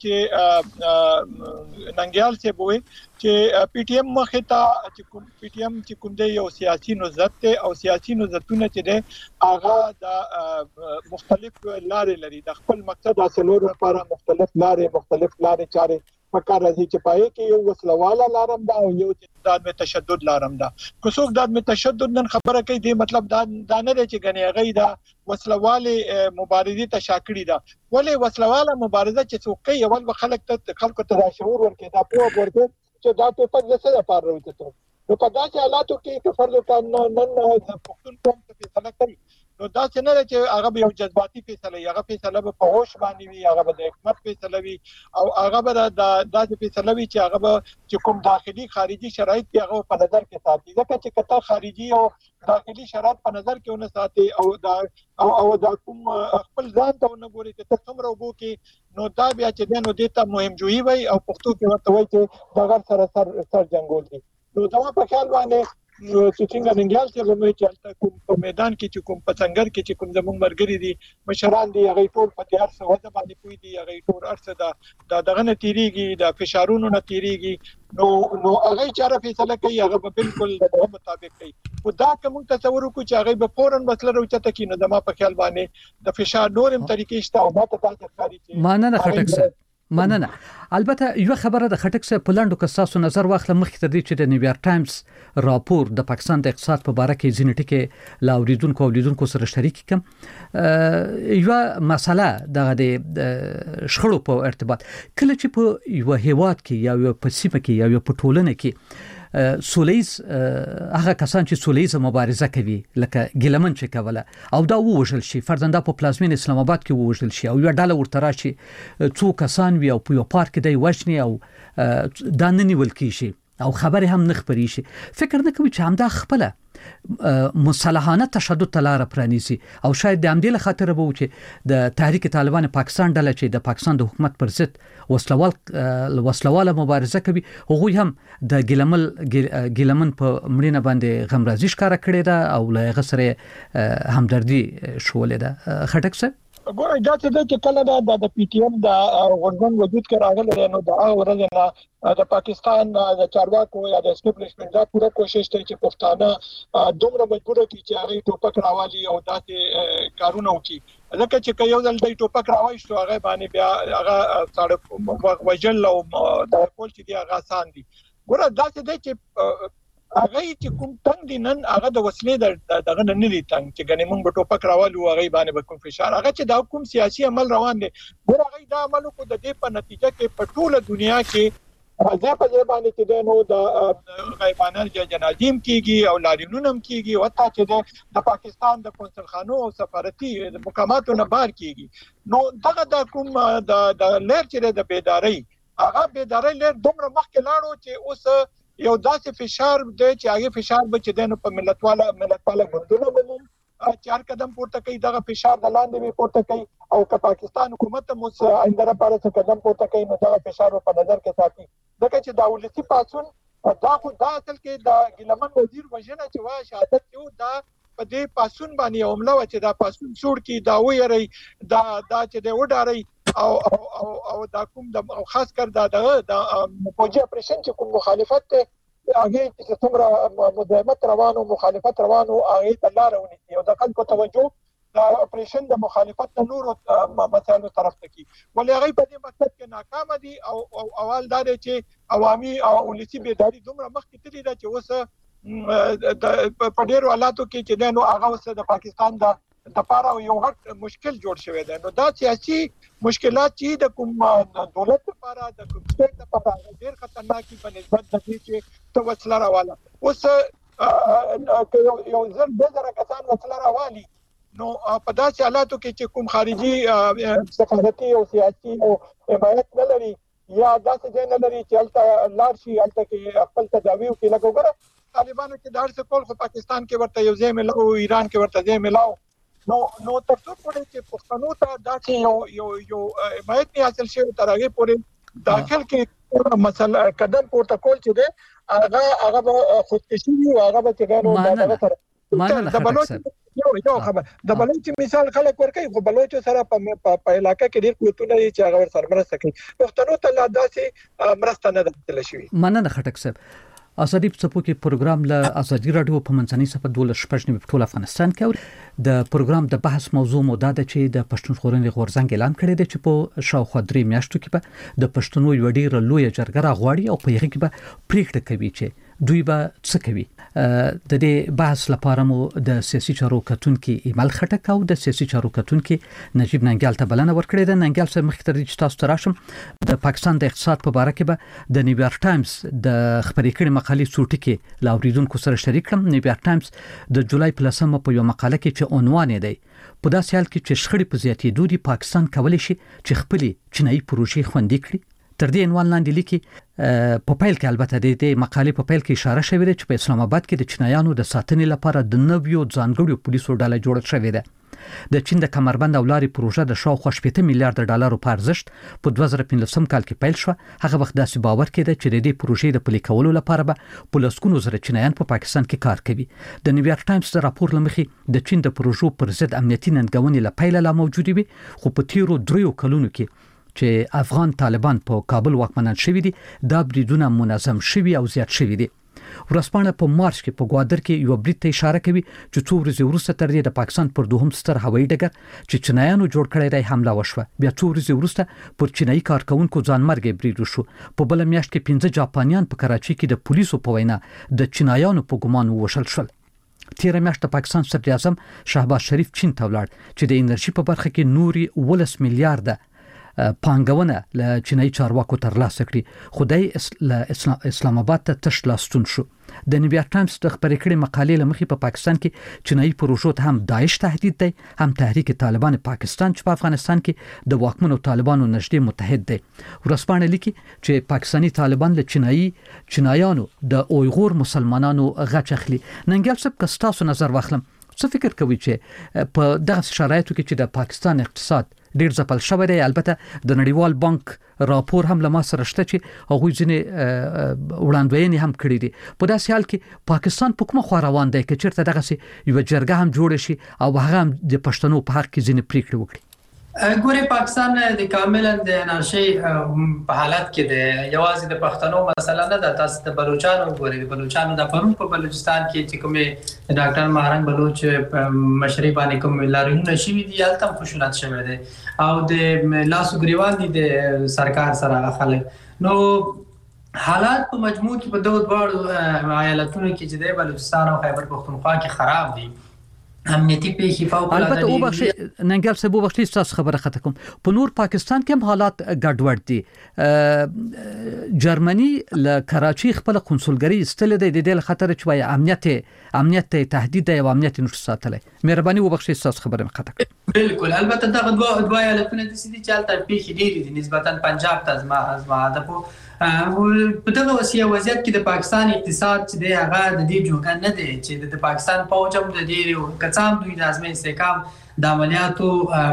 چې ننګیال صاحب وایي چې پی ټی ایم مخې ته چې کوم پی ټی ایم چې کوم دی یو سیاسي نوزت دی او سیاسي نوزتونه چې دی هغه د مختلف لارې لري، د خپل مقصد حاصلولو لپاره مختلف لارې مختلف لارې چارې پکار راځي چې پای کې یو وسلواله لارم دا او یو داد میں تشدد لارم دا. کو څوک داد میں تشدد نن خبره کوي دی مطلب دا دا نه دی چې غنی غي دا وسلواله مبارزه ته شاکړی دا، ولې وسلواله مبارزه چې څوک کوي اول به خلک ته خلکو ته شعور ورکړي دا په ورته چې دا په پد څه لپاره راوځي. نو په داسې حالاتو کې که فرض وکړو نن د پښتون قوم ته فیصله کوي نو دا څه نه چې هغه به یو جذباتي فیصله هغه فیصله به په هوش باندې وي، هغه به د حکمت فیصله وي او هغه به د داسې فیصله وي چې هغه به چې کوم داخلي خارجي شرایط کې هغه په نظر کې ساتي. ځکه چې کته خارجي او داخلي شرایط په نظر کې ونه ساتي او دا او او دا کوم خپل ځان ته نه ګوري چې څومره وبو کې نو دا بیا چې نو دیتا مهم جوړي وي او پښتو کې ورته وایي چې دا غر سره سر سر جنگول دي. نو دا په خیال باندې چې څنګه ننګیال چې موږ چې کوم په میدان کې چې کوم په څنګه کې چې کوم زموږ مرګري دي مشران دي هغه ټول په تیار څه وځه باندې کوي دي هغه ټول ارڅ دا د دغه نتیریږي د فشارونو نتیریږي نو نو هغه چاره فیصله کوي هغه په بالکل د مطابق کوي. او دا کوم تصور کو چې هغه به فورن مسله راوچته کینو د ما په خیال باندې د فشار نورم طریقې شته او دا ته تاسو ښکاری
ماننه خټک صاحب مننه. البته یو خبره د خټک صاحب په لاندو کې تاسو نظر واخله مخکې تر دې چې د نیویارک ټایمز راپور د پاکستان د اقتصاد په اړه کې ځینې ټکي لا اوریدونکو اولیدونکو سره شریک کوم. یو مسله دغه د شخړو په ارتباط کله چې په یو هیواد کې یا یو په سیمه کې یا یو په ټولنه کې سولیز هغه کسان چې سولیز مبارزه کوي لکه ګیلمن چې کوله او دا ووژل شي فرزنده په پلازمین اسلام آباد کې ووژل شي او یو ډله ورته راشي څو کسان وي او په یو پارک دی وښني او دا نه نیول کیږي او خبره هم نه خبري شي فکر نه کوي چې همدا خپله مصالحانه تشدد تلاره پرانیسي او شاید د همدې له خاطر به و چې د تحریک طالبان پاکستان ډله چې د پاکستان د حکومت پر ضد وسلوال وسلواله مبارزه کوي هغوی هم د ګیلمل ګیلمن په مړینه باندې غمرازي ښکارا کړې ده او له هغه سره همدردي شولې ده خټک صاحب
ګوره دا چې کله د پی ټی ایم د غونډون وجود کې راغلی نو دا ورځ نه د پاکستان د چارواکو یا د اسټابلیشمنت دا پوره کوشش کوي چې پښتانه دومره مجبور کړي چې هغه ټوپک راوالي او داسې کارونه وکړي لکه چې یو ځل د ټوپک راوښتو هغه باندې بیا هغه ساړه وجل او د کول چې دی هغه آسان دي ګوره دا چې چې هغه چې کوم تنگ دي نن هغه د وسلې دغه نه لري تنگ چې غني موږ په ټوپک راوالو هغه باندې به کوم فشار هغه چې دا کوم سیاسي عمل روان دي ګور هغه دا عمل کو د دې په نتیجه کې په ټوله دنیا کې راځي په دې باندې چې نو د غیبانه جنازیم کیږي او لارینونم کیږي او حتی چې د پاکستان د کنسولخانو او سفارتي مقاماتو نه بار کیږي نو دغه د کوم د د لیر چې د بیداری هغه بیداری لیر دومره مخکې لاړو چې اوس یو داسې فشار دی چې هغه فشار به چې دنه په ملت والا ملت والا ګوندونو باندې چار قدم پورته کوي دغه فشار د لاندې به پورته کوي او که پاکستان حکومت مو آینده لپاره څه قدم پورته کوي نو دغه فشار په نظر کې ساتي ځکه چې دا ولسی پاتون دا خو دا اصل کې د ګیلمن وزیر وژنه چې وا شهادت یو دا په دې پاسون باندې عمله و چې دا پاسون سوړ کی دا ویری دا دا چې د وډاري او او او او دا کوم د خاص کر دا د فوجي اپریشن چې کوم مخالفت ته هغه چې څومره مداهمت روانو مخالفت روانو هغه ته لار ونیسي او د خلکو توجه دا اپریشن د مخالفت نور مسایلو طرف ته کی ولې هغه په دې مقصد کې ناکام دي او اول دا چې عوامي او ولسی بیداری دومره مخکې تللی دا چې اوس د په ډیرو حالاتو کې چې نو هغه اوس د پاکستان د د لپاره یو غټ مشکل جوړ شوی دی نو دا سیاسي مشکلات چې د کوم دولت لپاره د کوم سټیټ لپاره ډېر خطرناکي په نسبت د دې چې تو وسله راواله اوس یو ځل د زړه کسان وسله راوالي نو په داسې حالاتو کې چې کوم خارجي سفارتي او سیاسي او حمایت نه لري یا داسې ځای نه لري چې الته لار شي الته کې خپل تداوی وکړي لکه وګوره طالبانو کې دار څه کول خو پاکستان کې ورته یو ځای ملو ایران کې ورته ځای ملاو نو نو تر څو پورې چې پښتنو ته داسې یو یو یو حمایت نه حاصل شي تر هغه پورې داخل کې مسله قدم پورته کول چې ده هغه هغه خودکشي او هغه به تګانو دا سره د بلوچ یو یو خبر د بلوچ مثال خلک ورکوي خو بلوچ سره په په علاقې کې ډیر قوتونه چې هغه سره مرسته کوي پښتنو ته لا داسې مرسته نه درتل شي
مننه خټک صاحب ازادي په کې پروګرام له ازادي رادیو په منځنۍ صفه دوله شپږ په ټول افغانستان کې د پروګرام د بحث موضوع مو دا ده چې د پښتون ژغورنې غورځنګ اعلان کړی دی چې په شاوخوا درې میاشتو کې به د پښتنو یو ډیر لوی جرګه راغواړي او په هغه کې به پریکړه کوي چې دوی به څه کوي د دې بحث لپاره مو د سیاسي چارو کتونکو ایمل خټک او د سیاسي چارو کتونکو نجیب ننګیال ته بلنه ورکړې ده ننګیال سره مخکې تر دې چې تاسو ته راشم د پاکستان د اقتصاد په اړه کې به د نیویارک ټایمز د خبرې کړي مقالې څوټي کې لاوریدونکو سره شریک کړم نیویارک ټایمز د جولای په لسمه په یو مقاله کې چې عنوان دی په داسې حال کې چې شخړې په زیاتېدو دي پاکستان کولی شي چې خپل چینایي پروژې خوندي کړي تر دې عنوان لاندې لیکي په پیل کې البته د دې مقالې په پیل کې اشاره شوې ده چې په اسلام آباد کې د چینایانو د ساتنې لپاره د نویو ځانګړو پولیسو ډله جوړه شوې ده د چین د کمربند او لارې پروژه د شاوخوا شپږ میلیارډ ډالرو په ارزښت په دوه زره پنځلسم کال کې پیل شو هغه وخت داسې باور کېده چې د دې پروژې د پلي کولو لپاره به په لسګونو زره چینایان په پاکستان کې کار کوي د نیویارک ټایمز د راپور لمخې د چین د پروژو پر ضد امنیتي ننګونې له پیله لا موجود وي خو په تیرو دریو کلونو کې چې افغان طالبان په کابل واکمنان شوي دي دا بریدونه منظم شوي او زیات شوي دي ورسپانه په مارچ کې په ګوادر کې یو برید ته اشاره کوي چې څو ورځې وروسته تر دې د پاکستان پر دوهم ستر هوایي ډګر چې چینایانو جوړ کړی دی حمله وشوه بیا څو ورځې وروسته پر چینایي کارکونکو ځانمرګي برید وشو په بل میاشت کې پنځه جاپانیان په کراچي کې د پولیسو په وینا د چینایانو په ګمان ووژل شول تیر میاشت د پاکستان صدراعظم شهباز شریف چین ته ولاړ چې د انرژي په برخه کې نوري ولس میلیارډ پانګونه له چینایي چارواکو ترلاسه کړي. خدای اسلام آباد ته تش لاستون شو. د نیویارک ټایمز د خبرې کړې مقالې لمخې په پاکستان کې چینایي پروژو ته هم داعش تهدید دی، هم تحریک طالبان پاکستان چې په افغانستان کې د واکمنو طالبانو نږدې متحد دی. ورسپانه لیکي چې پاکستانی طالبان له چینایي چینایانو د اویغور مسلمانانو غچ اخلي. ننګل صاحب که ستاسو نظر واخلم، څه فکر کوي چې په دغه شرایطو کې چې د پاکستان اقتصاد ډیر ځپل شوی دی؟ البته د نړیوال بانک راپور هم له ما سره شته چې هغوی ځینې وړاندوینې هم کړې دي. په داسې حال کې پاکستان په کومه خوا روان دی که چېرته دغسې یوه جرګه هم جوړه شي او هغه هم د پښتنو په حق کې ځینې پرېکړې وکړي؟
ګورې پاکستان د کاملا د انارشي په حالت کې دی. یوازې د پښتنو مسله نه ده، تاسو د بلوچستان وګورئ. د بلوچستان د پرون په بلوچستان کې چې کومې ډاکټر مهرنګ بلوچ مشري باندې کوم لاریونونه شوي دي، هلته هم خشونت شوی دی او د لاسو ګریوان دي د سرکار سره خلک. نو حالات په مجموع کې په دغو دواړو ایالتونو کې چې د بلوچستان او خیبر پختونخوا کې خراب دي. امنیتي پیښې فوق العاده
البته او بخشي ننګل صاحب او بخشي تاسو خبره خطا کوم. په نور پاکستان کې هم حالات ګډوډ دي. جرمني له کراچي خپل قونسلګري استل دی د دې خطر چې وای امنیت امنیت تهدید دی او امنیت نشو ساتلی. مهرباني او بخشي تاسو خبره خطا کوم.
بالکل. البته دغه دوه دوه ایالتونه د سيدي چالت پیښې ډېرې دي نسبتا پنجاب ته ازما ازما د په په دغه وسیله وضعیت کې د پاکستان اقتصاد چې دی هغه د دې جوګه نه دی چې د پاکستان فوج هم د دې کڅام دوی د ازمې استحکام د عملیاتو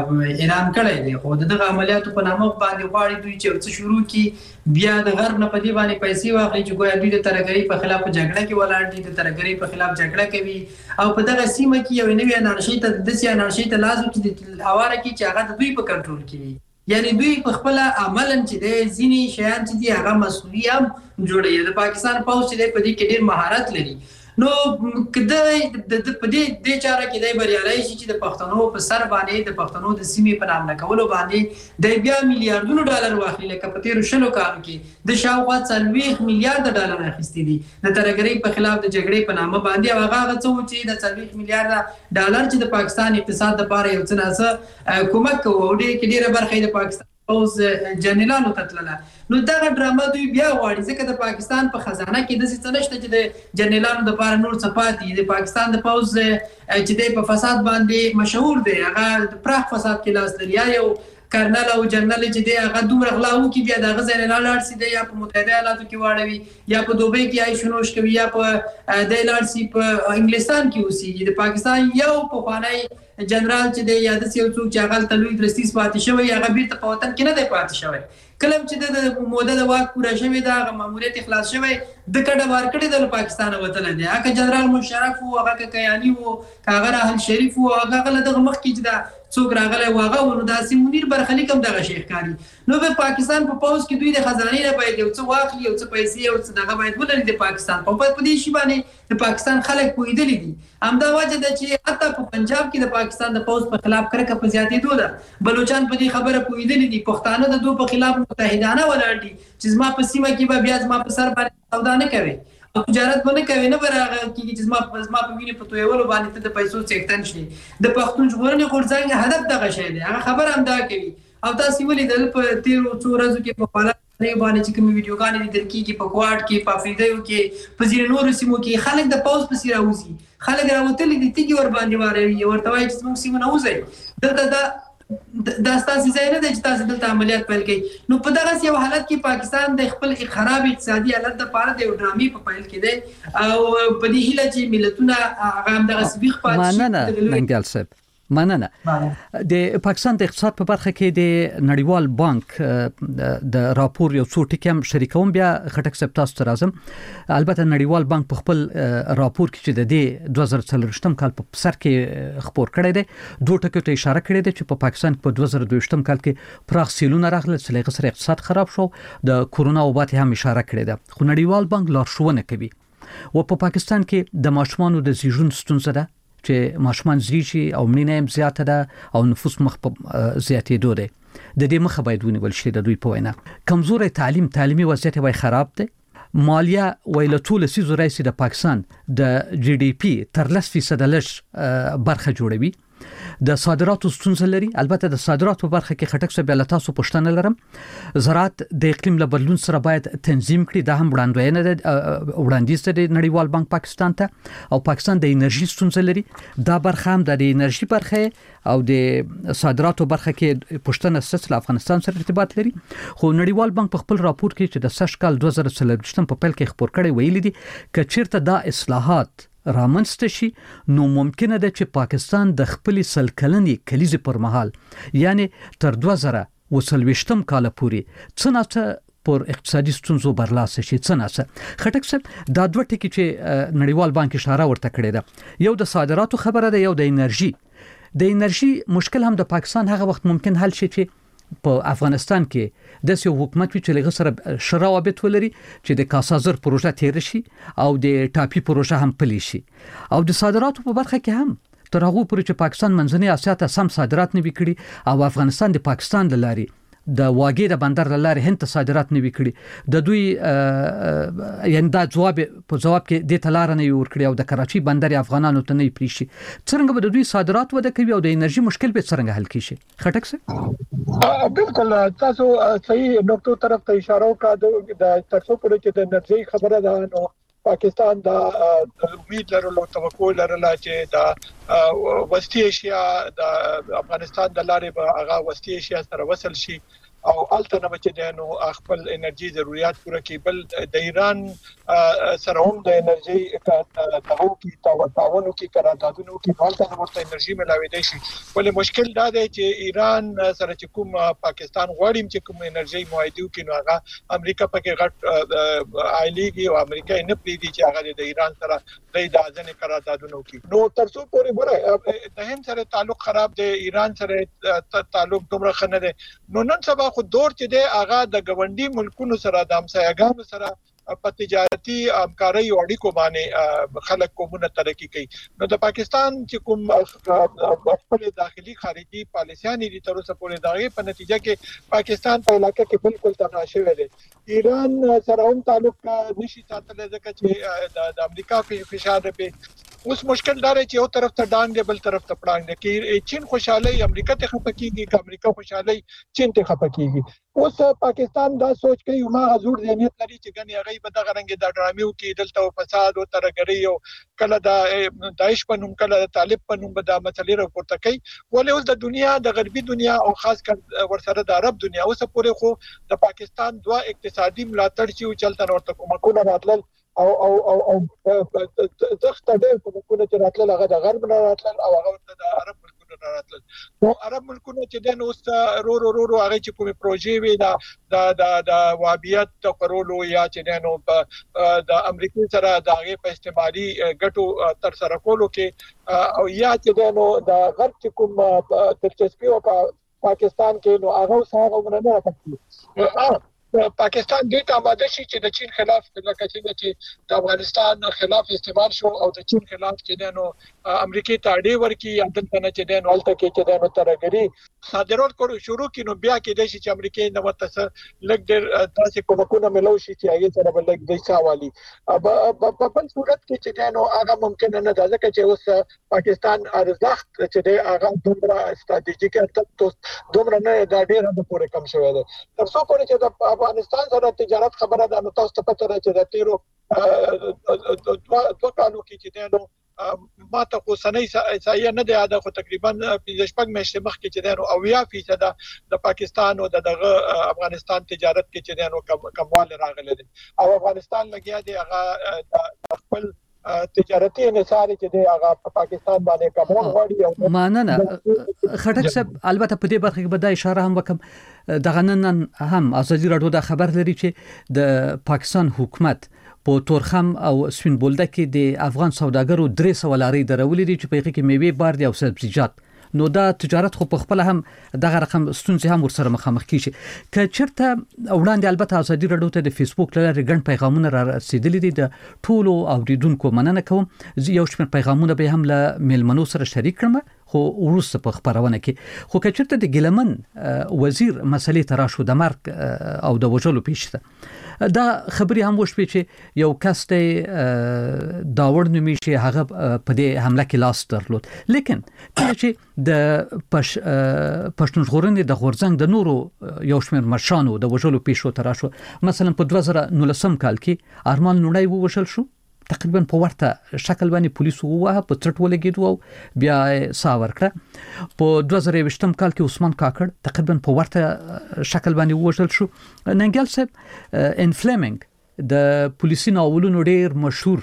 اعلان کړی دی، خو دغه عملیاتو په نامه باندې غواړي دوی چې څه شروع کړي، بیا د غرب نه په دې باندې پیسې واخلي چې ګویا دوی د ترهګرۍ په خلاف جګړه کې ولاړ دي، د ترهګرۍ په خلاف جګړه کوي او په دغه سیمه کې یو نوې انارشي ته د داسې انارشي ته لازم چې اواره کې چې هغه د دوی په کنټرول کې وي. یعنی دوی په خپل عملاً چې د ځینې شیان چې دي هغه مسؤلیت هم جوړوي. د پاکستان پوځ چې دی په دې کې ډېر مهارت لري. نو کله د په دې د چاره کې دی بریالي شي چې د پښتنو په سر باندې د پښتنو د سیمې په نام نکولو باندې د بیا میلیارډونو ډالر واخلي، لکه په تیرو شلو کالو کې د شاوخوا څلوېښت میلیارډ ډالر اخیستي دي د ترهګرۍ په خلاف د جګړې په نامه باندې. او هغه هغه څه چې د څلوېښت میلیارډ ډالر چې د پاکستان اقتصاد لپاره یو څه نه کومک کوي او ډېره برخه د پاکستان پوز جنرالانو ته تلله. نو دغه ډرامه دوی بیا غواړي ځکه د پاکستان په خزانه کې داسې څه نشته چې د جنرالانو دپاره نور څه پاتې. د پاکستان د پوز چې دی په فساد باندې مشهور دی، هغه د پراخ فساد کې لاس لري. یا یو کرنل او جنرال چې دی هغه دومره غلا وکړي بیا د هغه ځای نه لاړ شي دی یا په متحده ایالاتو کې واړوي یا په دوبۍ کې عیش ونوش کوي یا په دی لاړ شي په انګلستان کې اوسېږي. د پاکستان یو پخوانی جنرال چې دی یا داسې یو څوک چې هغه هلته لوی درستیز پاتې شوی، هغه بیرته په وطن کې نه دی پاتې شوی. کله چې د موده د واک پوره شوې ده، هغه ماموریت اخلاص شوی، د کډه وار کړی د پاکستان وطن دی. هغه جنرال مشرف وو، هغه کیانی وو، هغه راحل شریف وو، هغه له دغه مخکې چې دا څوک راغلی و هغه نو داسې منیر برخلیک هم دغه شیخ کاري. نو په پاکستان په پوز کې دوی د خزانې نه باید یو څه واخلي، یو څه پیسې او څه دغه باید ولري. د پاکستان په په دې شی باندې د پاکستان خلک پوهېدلي دي. همدا وجه ده چې حتی په پنجاب کې د پاکستان د پوز په خلاف کرکه په زیاتېدو ده. بلوچان په دې خبره پوهېدلي دي، پښتانه د دوی په خلاف متحدانه ولاړ دي چې زما په سیمه کې به بیا زما په سر باندې سودا نه کوي او تجارت به نه کوي، نه به راغلی چې زما زما په وینې په تویولو باندې ته د پیسو څښتن شي. د پښتون ژغورنې غورځنګ هدف دغه شی دی، هغه خبره همدا کوي. او تاسې ولیدل په تیرو څو ورځو کې په حالات باندې چې کومې ویډیوګانې لیدل کېږي په کوواټ کې، په افریدیو کې، په ځینې نورو سیمو کې خلک د پوځ پسې راوځي، خلک راوتلي دي تیږې ور باندې واروي، ورته وایي چې زموږ سیمه نه وځئ، دلته دا دا ستاسې ځای نه دی چې تاسې دلته عملیات پیل کړئ. نو په دغسې یو حالت کې پاکستان د خپل خراب اقتصادي حالت دپاره د یو ډرامې په پیل کې دی او په دې هیله چې ملتونه هغه همدغسې ویښ پاتې شي.
مننه ننګل صاحب، مننه. د پاکستان د اقتصاد په برخه کې د نړیوال بانک د راپور یو څو ټکي هم شریکوم، بیا خټک صاحب تاسو ته راځم. البته نړیوال بانک په خپل راپور کې چې د دې دوه زره څلوېښتم کال په سر کې خپور کړی دی، دوه ټکو ته اشاره کړې ده چې په پاکستان کې په دوه زره دویشتم کال کې پراخ سیلونه راغلل چې له هغې سره اقتصاد خراب شو، د کورونا وبا ته هم اشاره کړې ده. خو نړیوال بانک لارښوونه کوي و په پاکستان کې د ماشومانو د زیږون ستونزه ده چې ماشومان زیږي او مړینه هم زیاته ده او نفوس مخ په زیاتېدو دی. د دې مخه باید ونیول شي. د دوی په وینا کمزوری تعلیم، تعلیمي وضعیت وای خراب دی. مالیه ویله ټول سیزو رئیس د پاکستان د جی ډي پی تر لس فیصد لږ برخه جوړوي. د صادراتو ستونزې لري. البته د صادراتو په برخه کې خټک صاحب له تاسو پوښتنه لرم. زراعت د اقلیم له بدلون سره باید تنظیم کړي. دا هم وړاندوینه ده وړاندیز ده نړیوال بانک پاکستان ته. او پاکستان د انرژي ستونزې لري. دا برخه هم د انرژي برخه او د صادراتو برخه کې پښتنه ستاسو افغانستان سره ارتباط لري. خو نړیوال بانک په خپل راپور کې چې د سږ کال دوه زره څلوېښت په پیل کې خبر کړی ویلي دي چې چیرته دا اصلاحات رامنځته شي نو ممکنه ده چې پاکستان د خپل سلکلنې کلیزې پر مهال یعنی تر دوه زره څلوېښت کال پورې څنګه پر اقتصادي ستونزو برلاسه شي. څنګه خټک صاحب دا دوه ټکي چې نړیوال بانک اشاره ورته کړې ده، یو د صادراتو خبره ده، یو د انرژي. د انرژي مشکل هم د پاکستان هغه وخت ممکن حل شي چې په افغانستان کې د سیو حکومت وی چې لږ سره شراوبت ولري چې د کاسازر پروژه تیر شي او د ټاپي پروژه هم پلی شي. او د صادراتو په برخه کې هم تر هغه پورې چې پاکستان منځنۍ اسیا ته سم صادرات نه وکړي او افغانستان د پاکستان لاري د واګې د بندر لارې هند ته صادرات نه وکړي د دوی یعنی دا جواب په جواب کې د تلار نه ورکړي او د کراچي بندر افغانانو ته نه پریشي. څنګه به د دوی صادرات وده کوي او د انرژي مشکل به څنګه حل کیږي؟ خټک
صاحب بالکل تاسو صحیح نقطو طرف ته اشاره وکړه. د تاسو پر چې د انرژي خبره ده نو پاکستان دا امید لرلو توقع لرله چې دا وسطی ایشیا د افغانستان د لارې به هغه وسطی ایشیا سره وصل شي او الته نه بچي دي نو خپل انرژي ضرورت پوره کوي. بل د ایران سره هم د انرژي تعاون کی تعاون کی قراردادونو کی حالت نه ورته انرژي ملاوي دي شي. ولې مشکل دا دی چې ایران سره چې کوم پاکستان غواړي چې کوم انرژي معاهده کوي نو هغه امریکا پکې غټ عائليږي او امریکا نه پریدي چې هغه د ایران سره د ځنې قراردادونو کوي. نو ترڅو پورې ګوره د هند سره تعلق خراب دی، ایران سره تعلق دومره خنه دی. نو نن سبا خو دور چې دی هغه د ګوندی ملکونو سره د همسایګانو سره په تجارتي همکارۍ او اړیکو باندې خلک کومونه ترقی کوي. نو د پاکستان چې کوم خپل داخلي خارجي پالیسيانې دي تر اوسه پورې دغه په نتیجه کې پاکستان په علاقې کې بالکل تنها شوی دی. ایران سره هم تعلق نشي ساتل ځکه چې د امریکا په فشار په اوس مشکل دار چې یو طرف ته ډانګ دی بل طرف ته پړانګ دی. کې چین خوشاله امریکا ته خپکیږي که امریکا خوشاله چین ته خپکیږي. اوس پاکستان دا سوچ کوي ما حضور ذهنیت لري چې ګنې هغه به د غرنګ د ډرامو کې دلته فساد او ترګری او کله د داعش په نوم کله د طالب په نوم به د مسلې راپورته کوي. ولې اوس د دنیا د غربي دنیا او خاص کر ورسره د عرب دنیا اوس پورې خو د پاکستان دوه اقتصادي ملاتړ چې چلته ورته کومه راتلل او او او او زخت ډېر کومه چې راتلل هغه د غرب نه راتلل او هغه د عرب ملکونو نه راتلل. نو عرب ملکونو چې د نو رو رو رو رو هغه چې کومه پروژې وي دا د د وابیت تقرولو یا چې نو د امریکای سره د هغه په استعمالي ګټو تر سره کولو کې او یا چې نو د غرب چې کوم دلچسپي او پاکستان کې نو هغه سره غوړنه راځي. پاکستان دې ته آماده شي چې د چین خلاف لکه چې د افغانستان خلاف استعمال شو او د چین خلاف چې نو امریکای ته اړې ورکی یا دلته نه چې نو الته کې چې نو ترګری صادرات کړو شروع کینو بیا کې د شي چې امریکای نو تاسو لګ ډېر تاسو کومه ملو شي چې هغه سره بل لګ د ساوالي په بل صورت کې چې نو هغه ممکن نه ده ځکه چې اوس پاکستان ارزښت چې هغه دومره استراتیژیک ارزښت دومره نه دا ډېر د پوره کم شوی دی. تر څو پورې چې افغانستان سره تجارت خبره ده نو تاسو ته پته ده چې د تیرو دوه کالو کې چې نو ما ته خو سنې سایه نه دی اده خو تقریبا پنځه شپږ میاشتې مخکې چې نو اویا فیصد د پاکستان او دغه افغانستان تجارت کې چې نو کمواله راغله دي او افغانستان لګیا دی هغه خپل تجارتي انحصار چې دی هغه په پاکستان باندې کومون غواړي.
ماننه خټک صاحب البته په دې برخه کې به دا اشاره هم وکم دغه نن هم ازادي راډیو دا خبر لري چې د پاکستان حکومت په تورخم او سپین بولده کې د افغان سوداګرو درې سوه لارې درولې دي چې په هغه کې میوه بار دي او سبزیجات. نو دا تجارت خو په خپل هم دغه رقم ستونزې هم ورسره مخامخ کیږي. که چیرته وړاندې البته ازادي راډیو ته د فیسبوک لاره ګڼ پیغامونه را رسیدلي دي د ټولو اوریدونکو مننه کوم. یو شمېر پیغامونه به هم له میلمنو سره شریک کړم خو ورسته په خبرونه کې خو که چیرته د ګلمن وزیر مسلې تراشو د مرګ او د وژلو پیښه دا خبري هم وشوي چې یو کس ته داور نومي چې هغه په دې حمله کې لاس درلود، لیکن کله چې د پښ پښتون ژغورنې د غورځنګ د نورو یو شمېر مشرانو د وژلو پیښو تر شو، مثلا په دوه زره نولسم کال کې ارمان لوڼی ووژل شو، تقریبا په ورته شکل باندې پولیسو ووهه، په ترټ ولګېدو او بیا سا ورکړه. په دوه زره یوویشتم کال کې عثمان کاکړ تقریبا په ورته شکل باندې ووژل شو. ننګیال صاحب ان فلیمنګ د پولیسي ناولونو ډېر مشهور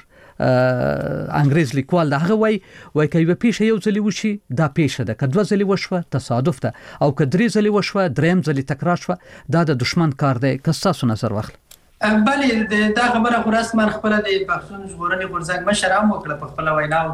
انګريز لیکوال هغه وای وای کوي په پیښه یو ځلی وشي دا پیښه ده، کله ځلی وشوه تصادف ده، او کله ځلی وشوه دریم ځلی تکرار شوه دا د دشمن کار دی. که تاسو نظر واخلئ.
بلې دا خبره خو رسما خپل د پښتون ژغورنې غورځنګ مشر هم وکړه په خپل ویناو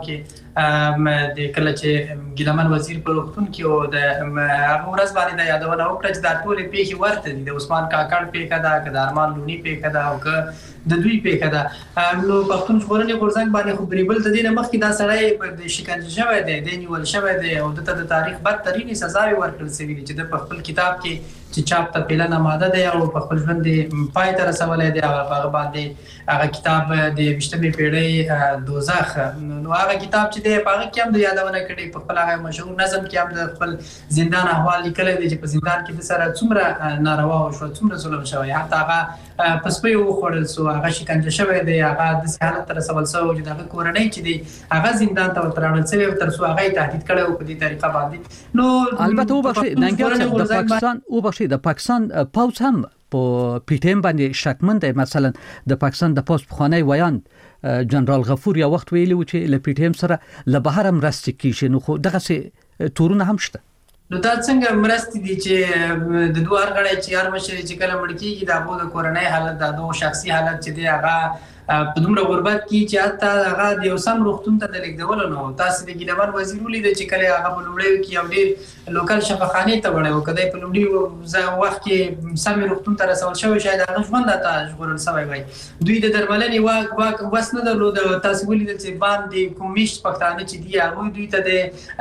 کې د کله چې ګیلمن وزیر په روغتون کې او د هغه ورځ باندې د یادونه وکړه چې دا ټول پیښې ورته دي، د عثمان کاکړ پیښه ده، که د ارمان لونی پیښه ده، او که د دوی پیښه ده. نو پښتون ژغورنې غورځنګ باندې خو بریبل د دې نه مخکې دا سړی د شکنجه شوی دی، د نیول شوی دی او دته د تاریخ بدترین سزاوي ورکړل شوې دي چې د خپل کتاب کې چې چاپ ته پیلنه ماده ده او په خپل ژوند د پای ته رسولې دی، او هغه باندې هغه کتاب د بیشتمې پیړۍ دوزخ، نو هغه کتاب چې دی په هغه کې هم د یادونه کړي، په خپل هغه مشهور نظم کې هم د خپل زندان احوال لیکلی دی چې په زندان کې د سره څومره ناروا وشوه، څومره ظلم شوی، حتی هغه په سپیو وخوړل سو، هغه شکنجه شوی دی، هغه داسې حالت ته رسول شوی چې د هغه کورنۍ چې دی هغه زندان ته ورته راوړل شوی تر څو هغه تهدید کړی و په دې طریقه باندې. نو البته
وبخښئ ننګیال صاحب د پاکستان وبخښئ د پاکستان پوز هم په پی ټی ایم باندې شکمن دی. مثلا د پاکستان د پوز پخوانی ویاند جنرال غفور یا وخت ویلی و چې له پی ټی ایم سره له بهر مرستې کیږي، نو خو دغه څه تورونه هم شته.
نو دا څنګه مرستې دي چې د دوه غړي چې هر مشر چې کله مړ کیږي د هغه د کورنۍ حالت د دوه شخصي حالت چې دی هغه په دومره غربت کې چې حتی هغه د یو سم روغتون ته د لیږدولو نو تاسو د ګیلمن وزیر ولید چې کله هغه په لومړیو کې یو ډېر لوکل شفاخانې ته وړی و، که دی په لومړي وخت کې سمې روغتون ته رسول شوی شاید هغه ژوند ته ژغورل شوی وای، دوی د درملنې واک واک وس نه درلود. تاسو ولیدل چې باندې کوم میشت پښتانه چې دي هغوی دوی ته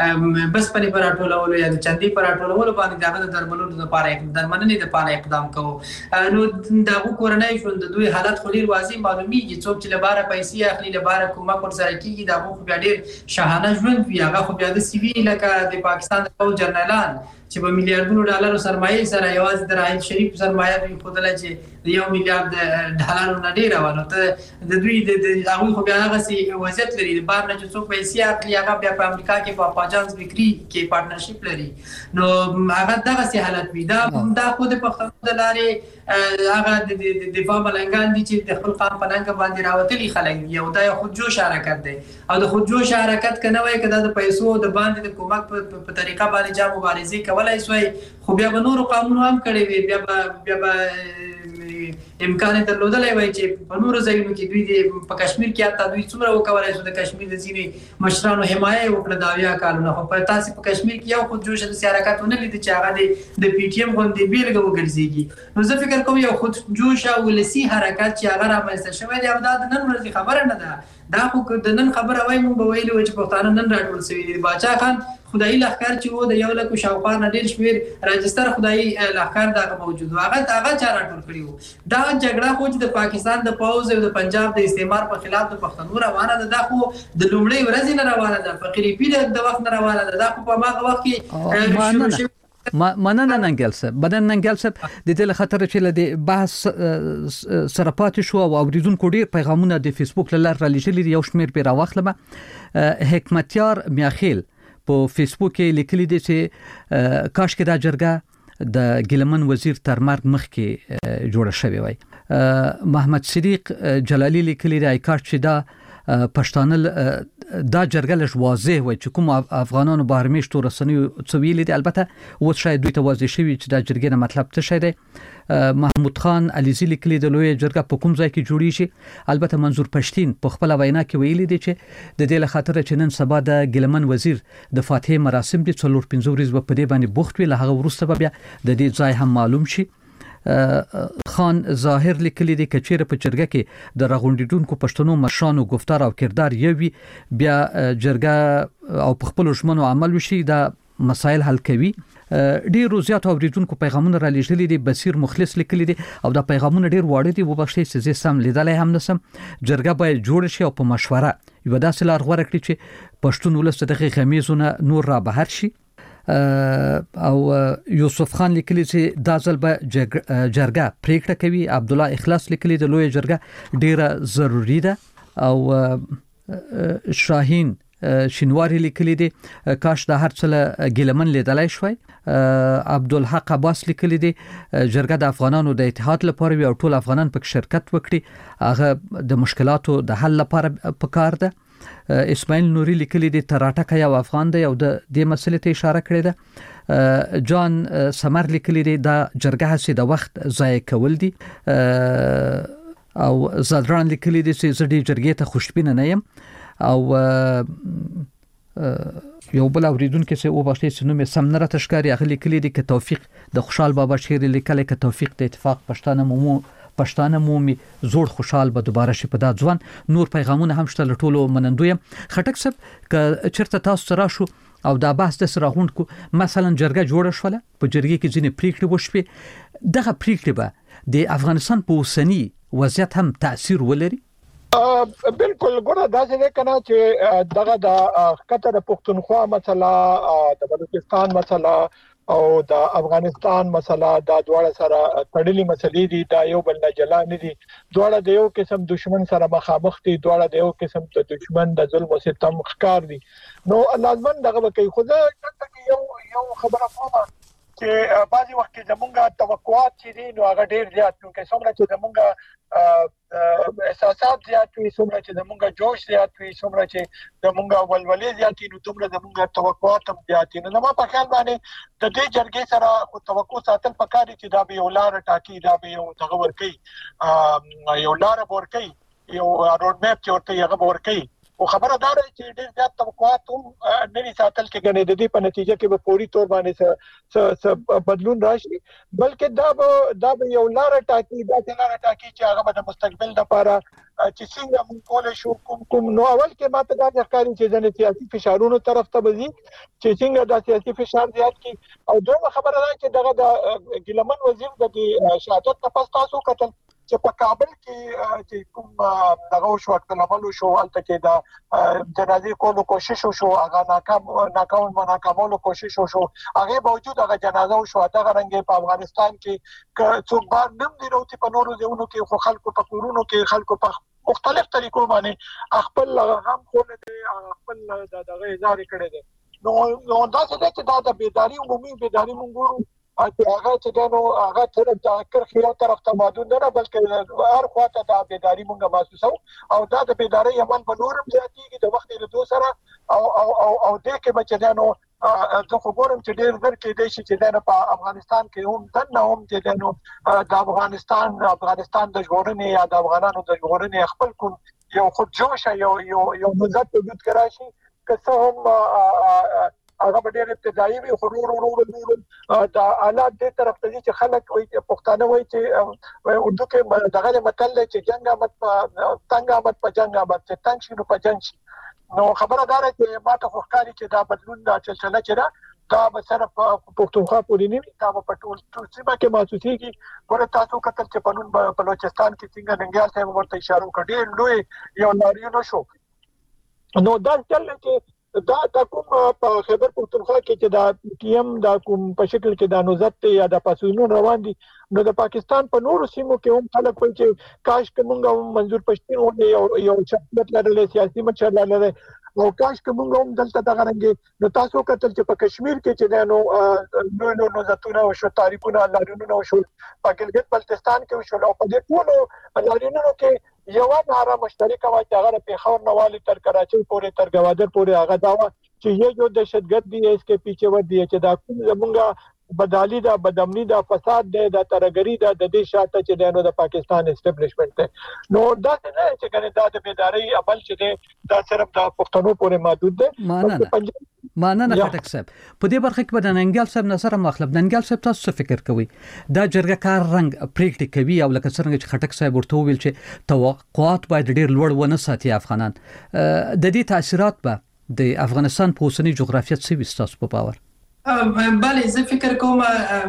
د بسپنې په راټولولو یا د چندې په راټولولو باندې د هغه د درملو دپاره درملنې دپاره اقدام کوو. نو د هغو کورنۍ ژوند د دوی حالت خو ډېر واضح معلومیږي، څوک چې لباره پیسې اخلي لباره کومک ورسره کېږي د هغو خو بیا ډېر شاهانه ژوند وي، هغه خو بیا داسې وي لکه د پاکستان د پوځ جرنیلان چې په میلیارډونو ډالرو سرمایې سره یوازې د راحیل شریف سرمایه دوی ښودله چې د یو میلیارډ ډالرو نه ډېره وه، نو ته د دوی د هغوی خو بیا هغسې وضعیت لري، د بهر نه چې څوک پیسې اخلي هغه بیا په امریکا کې په اپاجانس بیکري کې پارټنرشپ لري، نو هغه دغسې حالت وي. دا دا خو د پښتنو د لارې هغه د دفاع ملنګان دي چې د خپل قام په ننګه باندې راوتلي خلک دي، او دا یو خودجوش حرکت دی، او د خودجوش حرکت که نه وای که دا د پیسو د باندې د کومک په طریقه باندې چا مبارزې کولی سوی خو بیا به نورو قانونو هم کړی وي، بیا به بیا به امکان یې درلودلی وای چې په نورو ځایونو کې دوی په کشمیر کې حتی دوی څومره وکولی شو د کشمیر د ځینې مشرانو حمایه یې وکړه د اویا کالونه، خو په تاسې په کشمیر کې یو خودجوشه داسې حرکت ونه لیده چې هغه د پی ټي ایم غوندې بېلګه وګرځېږي. نو زه فکر کوم یو خودجوشه ولسي حرکت چې هغه رامنځته شوی دی، او دا د نن ورځې خبره نه ده، دا خو د نن خبره وای مونږ به ویلي وای چې پښتانه نن راټول شوي دي. باچا خان خدایي لښکر چې و د یو لکو شاوخوا نه ډېر شمېر راجستر خدایي لښکر دغه موجود و، هغه هغه چا راټول کړي وو. دا جګړه خو چې د پاکستان د پوځ او د پنجاب د استعمار په خلاف د پښتنو روانه ده، دا خو د لومړۍ ورځې نه روانه ده، فقیر پیر د وخت نه روانه ده، دا خو په هماغه وخت کې
ما مننه ننګیال صاحب. بدن ننګیال صاحب د دې خاطر چې له بحث سره پاتې شو او اوریدونکو ډیر پیغامونه د فیسبوک لاره را لېږلي دي، یو شمېر پرې راواخلم. حکمتیار میاخیل په فیسبوک کې لیکلي دي چې کاش کې دا جرګه د ګیلمن وزیر تر مرګ مخکې جوړه شوې وای. محمد صدیق جلالی لیکلي دی کاش چې دا پښتانه دا جرګه لږ واضح وای چې کوم افغانانو بهر میشتو رسنیو څه ویلي دي، البته اوس شاید دوی ته واضح شوي چې دا جرګې نه مطلب څه شی دی. محمود خان علیزي لیکلي د لویه جرګه په کوم ځای کې جوړیږي، البته منظور پښتین په خپل وینا کې ویلي دي چې د دې لخاطر چې نن سبا د ګیلمن وزیر د فاتحې مراسم دي څلور پنځه ورځې په دې باندې بوخت وي، له هغه وروسته به بیا د دې ځای هم معلوم شي. خان ظاهر لیکلی دی چې چیرې په جرګه کې د راغونډیدونکو پښتنو مشرانو گفتار او کردار یوي بیا جرګه او په خپل ژمنو عمل وشي دا مسایل حل کوي. ډیر زیات اوریدونکو پیغامونه را لېږلي دي. بصیر مخلص لیکلي دي او دا پیغامونه ډیر واړه دي. وبښئ چې زه سم لیدلای هم نسم. جرګه باید جوړ شي او په مشوره یو داسې لار غوړه کړي چې پښتون ولس دغه غمیزونه نور را بهر شي. او یوسف خان لیکلی چې دا ځل به جرګه پریکړه کوي. عبد الله اخلاص لیکلی د لوی جرګه ډیره ضروری ده. او شاهین شینواری لیکلی دی کاش د هر څه ګیلمن لیدلای شوی. عبدالحق عباس لیکلی دی جرګه د افغانانو د اتحاد لپاره وي او ټول افغانان په شرکت وکړي. هغه د مشکلاتو د حل لپاره پکار ده. اسماعیل نوري لیکلی دی تراټکه یو افغان دی او د دې مسلې ته اشاره کړې ده. جان سمر لیکلی دی دا جرګه هسي د وخت ضایع کول دي. او زادران لیکلی دی چې زړی جرګې ته خوشبینه نه یم. او یو بل اوریدونکو چې او باشي چې نو مې سم نه راتشکاري هغه لیکلی دی ک توفیق د خوشحال بابا شعر لیکل ک توفیق د اتفاق پښتانه مو پښتانه مومي زوړ خوشحال به دوباره شي په دا ځوان. نور پیغامونه هم شته لټولو منندویم. خټک صاحب ک چرته تاسو سره شو او دا بحث د سره غونډ کو مثلا جرګه جوړه شوله په جرګې کې ځینې پریکړې وشوي. دغه پریکړې به د افغانستان په اوسنی وضعیت هم تاثیر ولري.
بالکل ګوره دا څه کنه چې دغه د قطر پښتونخوا مسله د بلوچستان مسله او د افغانستان مسله دا دواړه سره تړلې مسلې دي. دا یو بل نه جلا نه دي. دواړه د یو قسم دشمن سره مخامخ دي. دواړه د یو قسم د دشمن د ظلم او ستم ښکار دي. نو لازم دغه کوي خو دا یو یو خبره کومه چې بعضی وخت کې زمونږه توقعات چې دي نو هغه ډیر زیات نو کې څومره چې زمونږه احساسات زیات وي څومره چې زمونږه جوش زیات وي څومره چې زمونږه ولولې زیات نو څومره زمونږه توقعات هم زیات نو نو په خیال باندې د دې جرګې سره توقع ساتل پکاري چې دا به یو لار ټاکي دا به یو دغه ورکي یو لار ورکي یو روډ میپ چې ورته هغه ورکي. او خبردار چې ډېر زیات توقعات هم نه ساتل کې غنې د دې په نتیجه کې به فوري تور باندې څه بدلون راشي بلکې دا به دا به یو لار ټاکي دا لار ټاکي چې هغه د مستقبل لپاره چې څنګه موږ کولای شو کوم کوم نو اول کې ماته دا ښکاري چې د سیاسي فشارونو طرف ته وځي چې څنګه د سیاسي فشار زیات کی. او دوه خبره ده چې دغه د ګیلمن وزیر د شهادت تاسو تاسو کتل چې په کابل کې چې کوم دغه شو اکتلاملو شو البته کې دا جنازي کولو کوشش شو هغه ناکام ناکام ناکامولو کوشش شو هغه باوجود هغه جنازه شو هغه رنګ په افغانستان کې څوک بار نم دی نوتی په نورو ځایونو کې خو خلکو په کورونو کې خلکو په مختلف طریقو باندې خپل غم خونه دي خپل دغه اظهار کړي دي. نو نو دا څه چې دا د بیداری عمومي بیداری مونږ چې هغه چې نو هغه تر د کرخي یو طرف ته محدود نه بلکې هر خواته د بیداری مونږه محسوسو او دا د بیداری عمل په نورم زیاتیږي د وخت له دوه سره او او او او د کې بچنانو د خبرم چې ډېر در کې د شي چې د په افغانستان کې هم تنه هم چې نو د افغانستان افغانستان د ژغورنې یا د افغانانو د ژغورنې خپل کوم یو خود جوش یو یو یو مزت وجود کراشي که څه هم هغه ډېر ابتدایي وي خرور ورور ورور دا حالات دې طرف ته چې خلک وي پښتانه وي چې اردو کې دغه متل چې جنگ آمد په تنگ آمد په جنگ آمد چې تنگ شي نو په جنگ شي. نو خبره دار چې ماته خو ښکاري چې دا بدلون دا چلچله چې دا دا به سره په پښتونخوا پورې نه وي دا په ټول سیمه کې محسوسيږي. ګوره تاسو کتل چې په نن بلوچستان کې څنګه ننګیال صاحب ورته اشاره وکړي لوی یو لاریون شو. نو دا چل چې دا د کوم په خیبر پختونخوا کې چې دا پی ایم دا کوم په شکل کې د نوزت یا د پاسونو روان دي نو د پاکستان په نورو سیمو کې هم خلک وایي چې کاش کومه منظور پښتون ونه یو یو شخصیت لري سیاسي مشر لري او کاش کومه هم دلته دغه رنګ نو تاسو کتل چې په کشمیر کې چې نو نو نو نوزتونه او شو تاریخونه لارونو شو په ګلګت بلتستان کې شو او په دې ټولو لارونو کې یو ناره مشترکه وا چې هغه په خور نوالی تر کراچۍ پورې تر گوادر پورې هغه داوا چې یو جو دهشتګرد دی اس کې پیچھے ور دی چې دا کوم زمونږه بدالی دا بدامنی دا فساد دی دا ترګری دا د دې شاته چې دنو د پاکستان اسټابلیشمنت دی. نو دا نه چې کنه دا د بیداری عمل چې دی دا صرف د پښتنو پورې محدود دی.
معنا نه خټک صاحب په دې برخه کې به د ننګیال صاحب نظر مخالف ننګیال صاحب تاسو څه فکر کوي دا جرګه کار رنګ پریکټ کوي او لکه څنګه چې خټک صاحب ورته ویل چې توقعات باید ډیر لوړ ونه ساتي افغانان د دې تاثیرات به د افغانستان په اوسنی جغرافیت څه وستاسو په باور؟
بله زه فکر کوم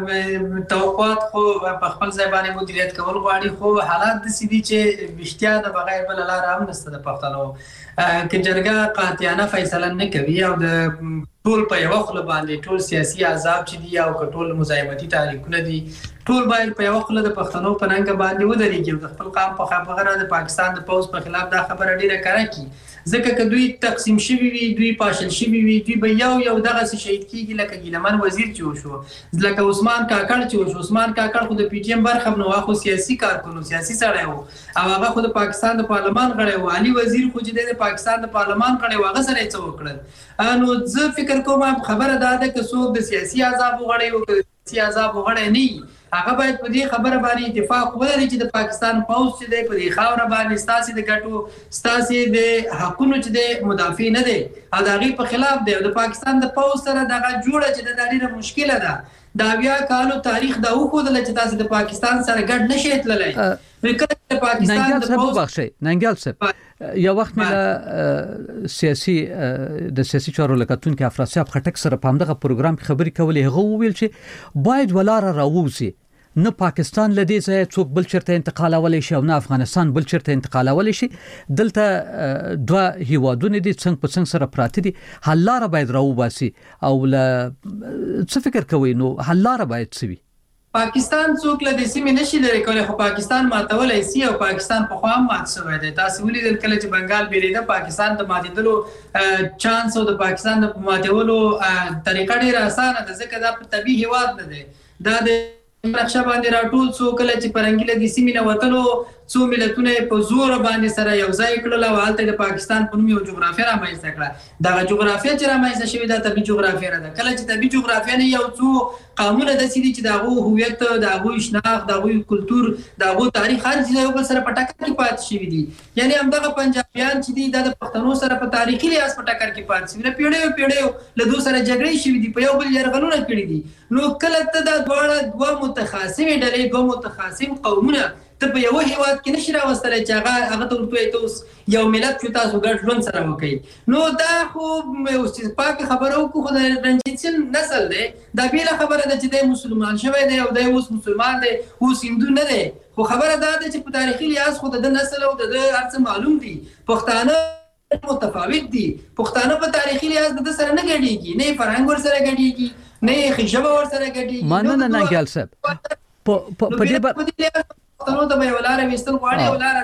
توقعات خو په خپل ځای باندې مدیریت کول غواړي خو حالات د سیدي چې بشتیا د بغیر بل لار هم نشته د پښتنو که جرګه قاطعانه فیصله نه کوي او د ټول په یو خل باندې ټول سیاسي احزاب چې دي او ټول مزاحمتي تحریکونه دي ټول باید په یو خل د پښتنو په ننګ باندې ودرېږي د خپل قام په خبره د پاکستان د پوز په خلاف دا خبره ډیره کړه کی ځکه که دوی تقسیم شوي وي دوی پاشل شوي وي دوی به یو یو دغه شهید کیږي لکه ګیلمن وزیر چې وشو لکه عثمان کاکړ چې وشو عثمان کاکړ خو د پی ټی ایم برخه نو خو سیاسي کارکونو سیاسي سړی وو او هغه خو د پاکستان د پارلمان غړی وو علي وزیر خو چې د پاکستان د پارلمان غړی وو هغه سره څه وکړل نو زه فکر کوم خبره دا ده که څوک د سیاسي احزاب غړی وو که سیاسي احزاب غړی نه هغه باید په دې خبره باندې اتفاق ولري چې د پاکستان پوز چې دی په دې خاوره باندې ستاسي د ګټو ستاسي د حقونو چې دی مدافع نه دی او د هغې په خلاف دی او د پاکستان د پوز سره دغه جوړه چې د ډېره مشکله ده د اویا کالو تاریخ دا وښودله چې تاسې د پاکستان سره ګډ نشئ تللی کله پاکستان د پوز
بخښئ ننګیال صاحب یو وخت مې سیاسي د سیاسي چارو لکتونکي افراسیاب خټک سره په همدغه پروګرام کې خبرې کولې هغه وویل چې باید ولاره راووځي نه پاکستان لدی ځای څوک بل چرته انتقالولای شي او نه افغانستان بل چرته انتقالولای شي دلته دوه هیوادونه دي څنګه په څنګه سره پراته دي حل لاره باید راوباسي او ل څه فکر کوي نو حل لاره باید څه وي
پاکستان څوک له دې سیمې نشي لري کولای خو پاکستان ماتولای شي او پاکستان په خوا مات شوی دی تاسو ولیدل کله چې بنگال بیریده پاکستان د ماتېدلو چانس او د پاکستان د ماتولو طریقه ډیره اسانه ده ځکه دا په طبي هیواد نه دی دا د نقشه باندې راټول څو کله چې پرنګله د سیمې نه وتلو څو ملتونه په زور باندې سره یو ځای کړل او هلته د پاکستان په نوم یو جغرافیه رامنځته کړه دغه جغرافیه چې رامنځته شوې ده طبي جغرافیه ده کله چې طبي جغرافیه نه یو څو قومونه داسې دي چې د هغو هویت د هغوی شناخت د هغوی کلتور د هغو تاریخ هر څه یو بل سره په ټکر کې پاتې شوي دي یعنې همدغه پنجابیان چې دي دا د پښتنو سره په تاریخي لحاظ په ټکر کې پاتې شوي له پیړیو پیړیو له دوی سره جګړې شوي دي په یو بل یرغلونه کړي دي نو کله ته دا دواړه دوه متخاصمې ډلې دوه متخاصم قومونه ته په یو هیواد کې نشي راوستلی چې هغه هغه ته ورته ته اوس یو ملت چې تاسو ګډ ژوند سره وکړئ نو دا خو اوس پاکه خبره وکړو خو د رنجیت سنګ نسل دی دا بیله خبره ده چې دی مسلمان شوی دی او دی اوس مسلمان دی اوس هندو نه دی خو خبره دا ده چې په تاریخي لحاظ خو د نسل او د هر څه معلوم دي پښتانه متفاوت دي پښتانه په تاریخي لحاظ د سره نه ګډېږي نه فرهنګ ور سره ګډېږي نه یې ژبه ور سره ګډېږي
مننه ننګیال صاحب په دې
پښتنو ته به ولاره وستل غواړي ولاره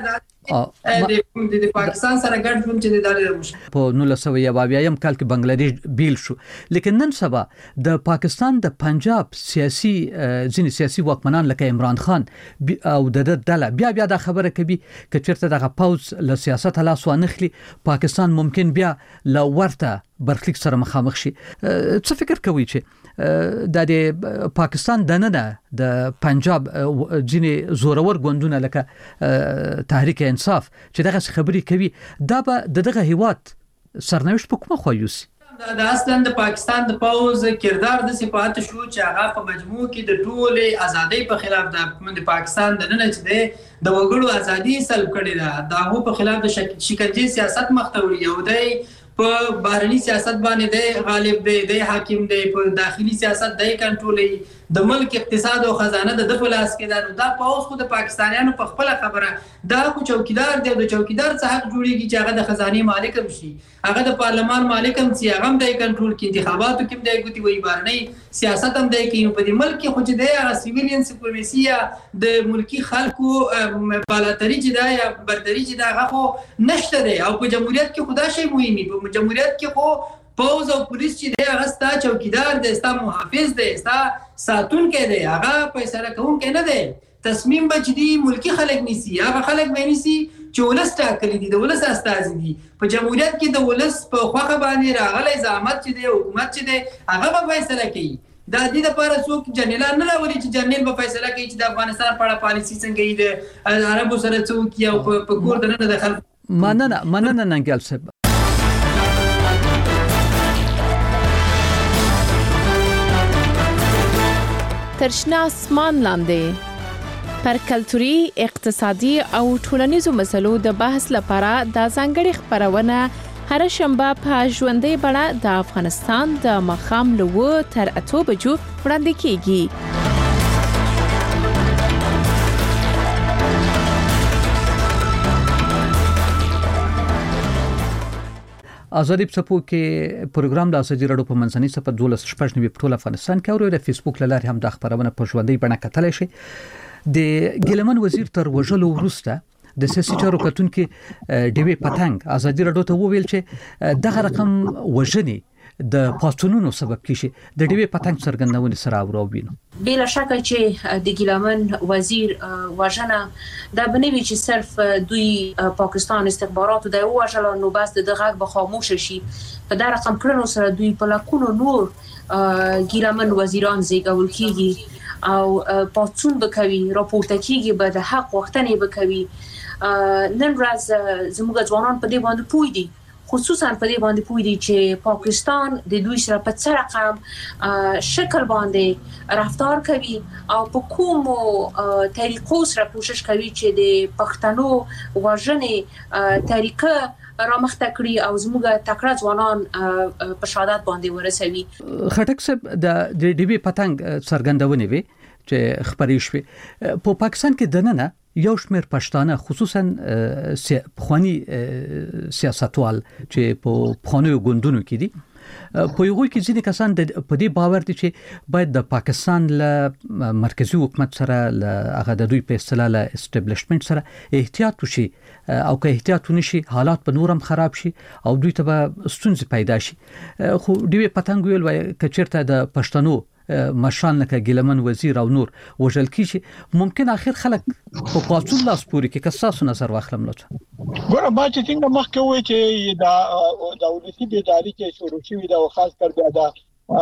د د پاکستان سره ګډ ژوند چې د مشکل
په نولس سوه یو اویایم کال کې بنگلاديش بیل شو لیکن نن سبا د پاکستان د پنجاب سیاسي ځینې سیاسي واکمنان لکه عمران خان او د ډله بیا بیا د خبره کوي چې چیرته دغه پوز له سیاست لاس وانخلي پاکستان ممکن بیا له ورته برخلیک سره مخامخ شي څه فکر کوي چې د پاکستان دننه د پنجاب ځینې زورور ګوندونه لکه تحریک انصاف چې دغه خبرې کوي دا به دغه هیواد سرنوشت په کومه خوا یوسي
د اصلا د پاکستان د پوز کردار د صفات شو چې هغه په مجموع کې د ټولې ازادۍ په خلاف د پاکستان د نن چې د وګړو ازادي سلب کړي ده د هغو په خلاف د شکنجې سیاست مختوري یو دی په بهرني سیاست باندې دی غالب دی دی حاکم دی په داخلي سیاست دی کنټرولوي د ملک اقتصاد او خزانه د د فلاس کې دا دا پاوس خو د پاکستانیانو په خپل خبره دا خو چوکیدار دی د چوکیدار څخه حق جوړیږي چې هغه د خزانه مالک هم شي هغه د پارلمان مالک هم شي هغه هم د کنټرول کې انتخاباتو کې دی ګوتی وی بهرني سیاست هم دی کې په دې ملک خو چې دی هغه سیویلین سپریمسیا د ملکی خلکو بالاتري چې دا یا برتري چې دا هغه خو نشته دی او په جمهوریت کې خدا شی مهمي په جمهوریت کې خو پوز او پولیس چې دی هغه ستا چوکیدار دی ستا محافظ دی ستا ساتونکی دی هغه فیصله کوونکی نه دی تصمیم به چې دی ملکی خلک نیسي هغه خلک به نیسي چې ولس ټاکلي دي د ولس استازي دي په جمهوریت کې د ولس په خوښه باندې راغلی زعامت چې دی حکومت چې دی هغه به فیصله کوي دا د دې لپاره څوک جنرالان نه راولي چې جنرال به فیصله کوي چې د افغانستان په اړه پالیسي څنګه وي د عربو سره څوک یا په کور دننه د خلکو
مننه مننه ننګیال صاحب
ترشنا اسمان لاندې پر کلتوري اقتصادي او ټولنیزو مسلو د بحث لپاره د ځانګړي خبرونه هر شنبه په ژوندۍ بڼه د افغانستان د ماښام له تر اتو بجو وړاندې کیږي.
ازادي په کې پروګرام د ازادي رادیو په منځنۍ صفحه دولس شپږ نوي په ټول افغانستان کې او د فیسبوک لارې هم د خبرونه په ژوندۍ بڼه کتلی شي. د ګلمن وزیر تر وژلو وروسته د سیاسي چارو کتونکو ډیوی پتنګ ازادي رادیو ته وویل چې دغه رقم وژنې د پاڅونونو سبب کیږي. د ډیوی پتنګ څرګندونې سره اورو.
بلا شکه چې د ګلمن وزیر وژنه د بنوي چې صرف دوی پاکستان استخباراتو د وژلو نو بس د غږ به خاموش شي. په دا رقم کړنو سره دوی په لکونو نور ګلمن وزیران زیږول کیږي او پاڅون وکوي، راپورته کیږي، به د حق وختنې وکوي. نن ورځ زموږ ځوانان په دې باندې پوي دي، خصوصا په دې باندې پوي دي چې پاکستان د دوی سره په څه رقم شکل باندې رفتار کوي او په کومو طریقو سره کوشش کوي چې د پښتنو وژنې طریقه رامخته کړي او زموږ تکړه ځوانان په شهادت باندې ورسوي.
خټک صاحب د ډیوی پتنګ څرګندونې وي چې خبرې شوې په پاکستان کې دننه یو شمېر پښتانه خصوصا پخوانی سیاستوال چې په پخوانیو ګوندونو کې دي په یو کې ځینې کسان د په دې باور دي چې باید د پاکستان له مرکزی حکومت سره له هغه د دوی په اصطلاح له اسټابلیشمنت سره احتیاط وشي او که احتیاط ونشي حالات په نورم خراب شي او دوی ته به ستونزې پیدا شي. خو ډیوی پتنګ ویل وای چې چیرته د پښتنو مشان لکه ګلمن وزیر او نور وژل کیږي ممکن اخر خلک په پاتون لاس پوري کې کساسو نظر واخلم. لوټه
ګوره ما چې څنګه مخکې وای چې دا د ولسی بیداری کې شروع شوې دا خاص کر بیا دا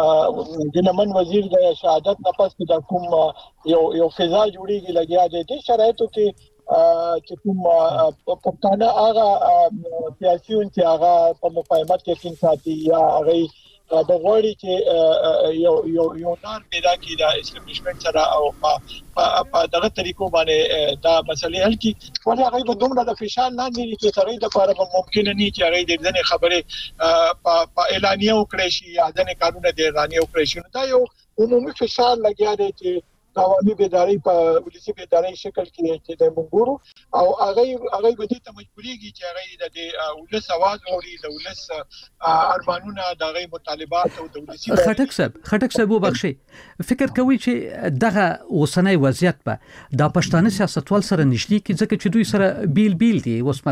ګلمن وزیر د شهادت نه پس دا کوم یو یو فضا جوړیږي لګیا دی د شرایطو کې چې کوم پښتانه هغه سیاسيون چې هغه په مفاهمت کې څنګه ساتي یا هغه د غوړي چې یو یو یو نار پیدا کی دا اسټابلیشمنت سره او په دغه طریقو باندې دا مسلې حل کی ولې هغه به دومره د فشار لاندې چې سړی د لپاره ممکن نه چې هغه د ځنې خبره په اعلانیه وکړي شي یا ځنې قانون د اعلانیه وکړي شي. دا یو عمومي فشار لګیا دی چې عوامي بیداری په ولسی بیداری شکل کې چې د منګورو او هغه هغه به دې ته مجبوريږي چې هغه د ولس आवाज اوري، د ولس ارمانونه، د هغه مطالبات او د ولسی
خټک صاحب خټک صاحب وبخشي فکر کوي چې دغه اوسنۍ وضعیت په د پښتانه سیاستوال سره نشلی کې ځکه چې دوی سره بیل بیل دي. اوس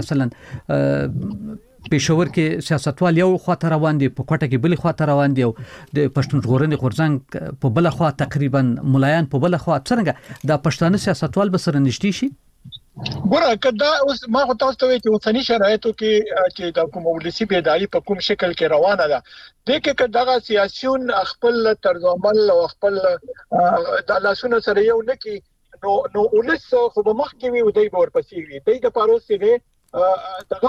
مثلا پېښور کې سیاستوال یو خواته روان دي، په کوټه کې بل خواته روان دي او د پښتون ژغورنې غورځنګ په بل خوا تقریبا ملایان په بل خوا. څنګه د پښتون سیاستوال به سره نشتی شي؟
ګوره کدا اوس ما خو تاسو ته وایي چې اوسنی شرایطو کې چې د کوم ولسی بیداری په کوم شکل کې روانه ده د کې کدا سیاسيون خپل طرز عمل او خپل د لاسونو سره یو نکي نو نو ولس خو به مخ کې وي او دای ور پسې وي دای د پاروسي نه دغه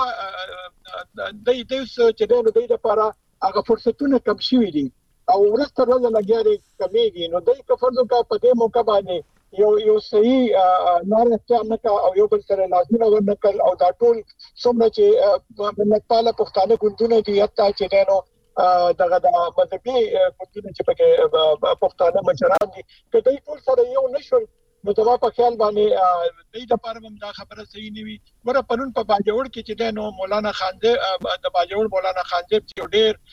دای د چې د دوی لپاره هغه فرصتونه کم شوي دي او ورسته راځي لګیاري کمیږي. نو دای په فرض کا په دې موقع باندې یو یو صحیح نارسته نه او یو بل سره لازمي ورنکل او دا ټول څومره چې ملتپاله پښتانه ګوندونه دي حتی چې دنو دغه د مذهبي ګوندونه چې پکې پښتانه مشران دي کله ټول سره یو نشول نو دا په خیال باندې د دې لپاره هم دا خبره صحیح نه وي. ور پرون په باجوړ کې چې د نو مولانا خانده د باجوړ مولانا خانده چې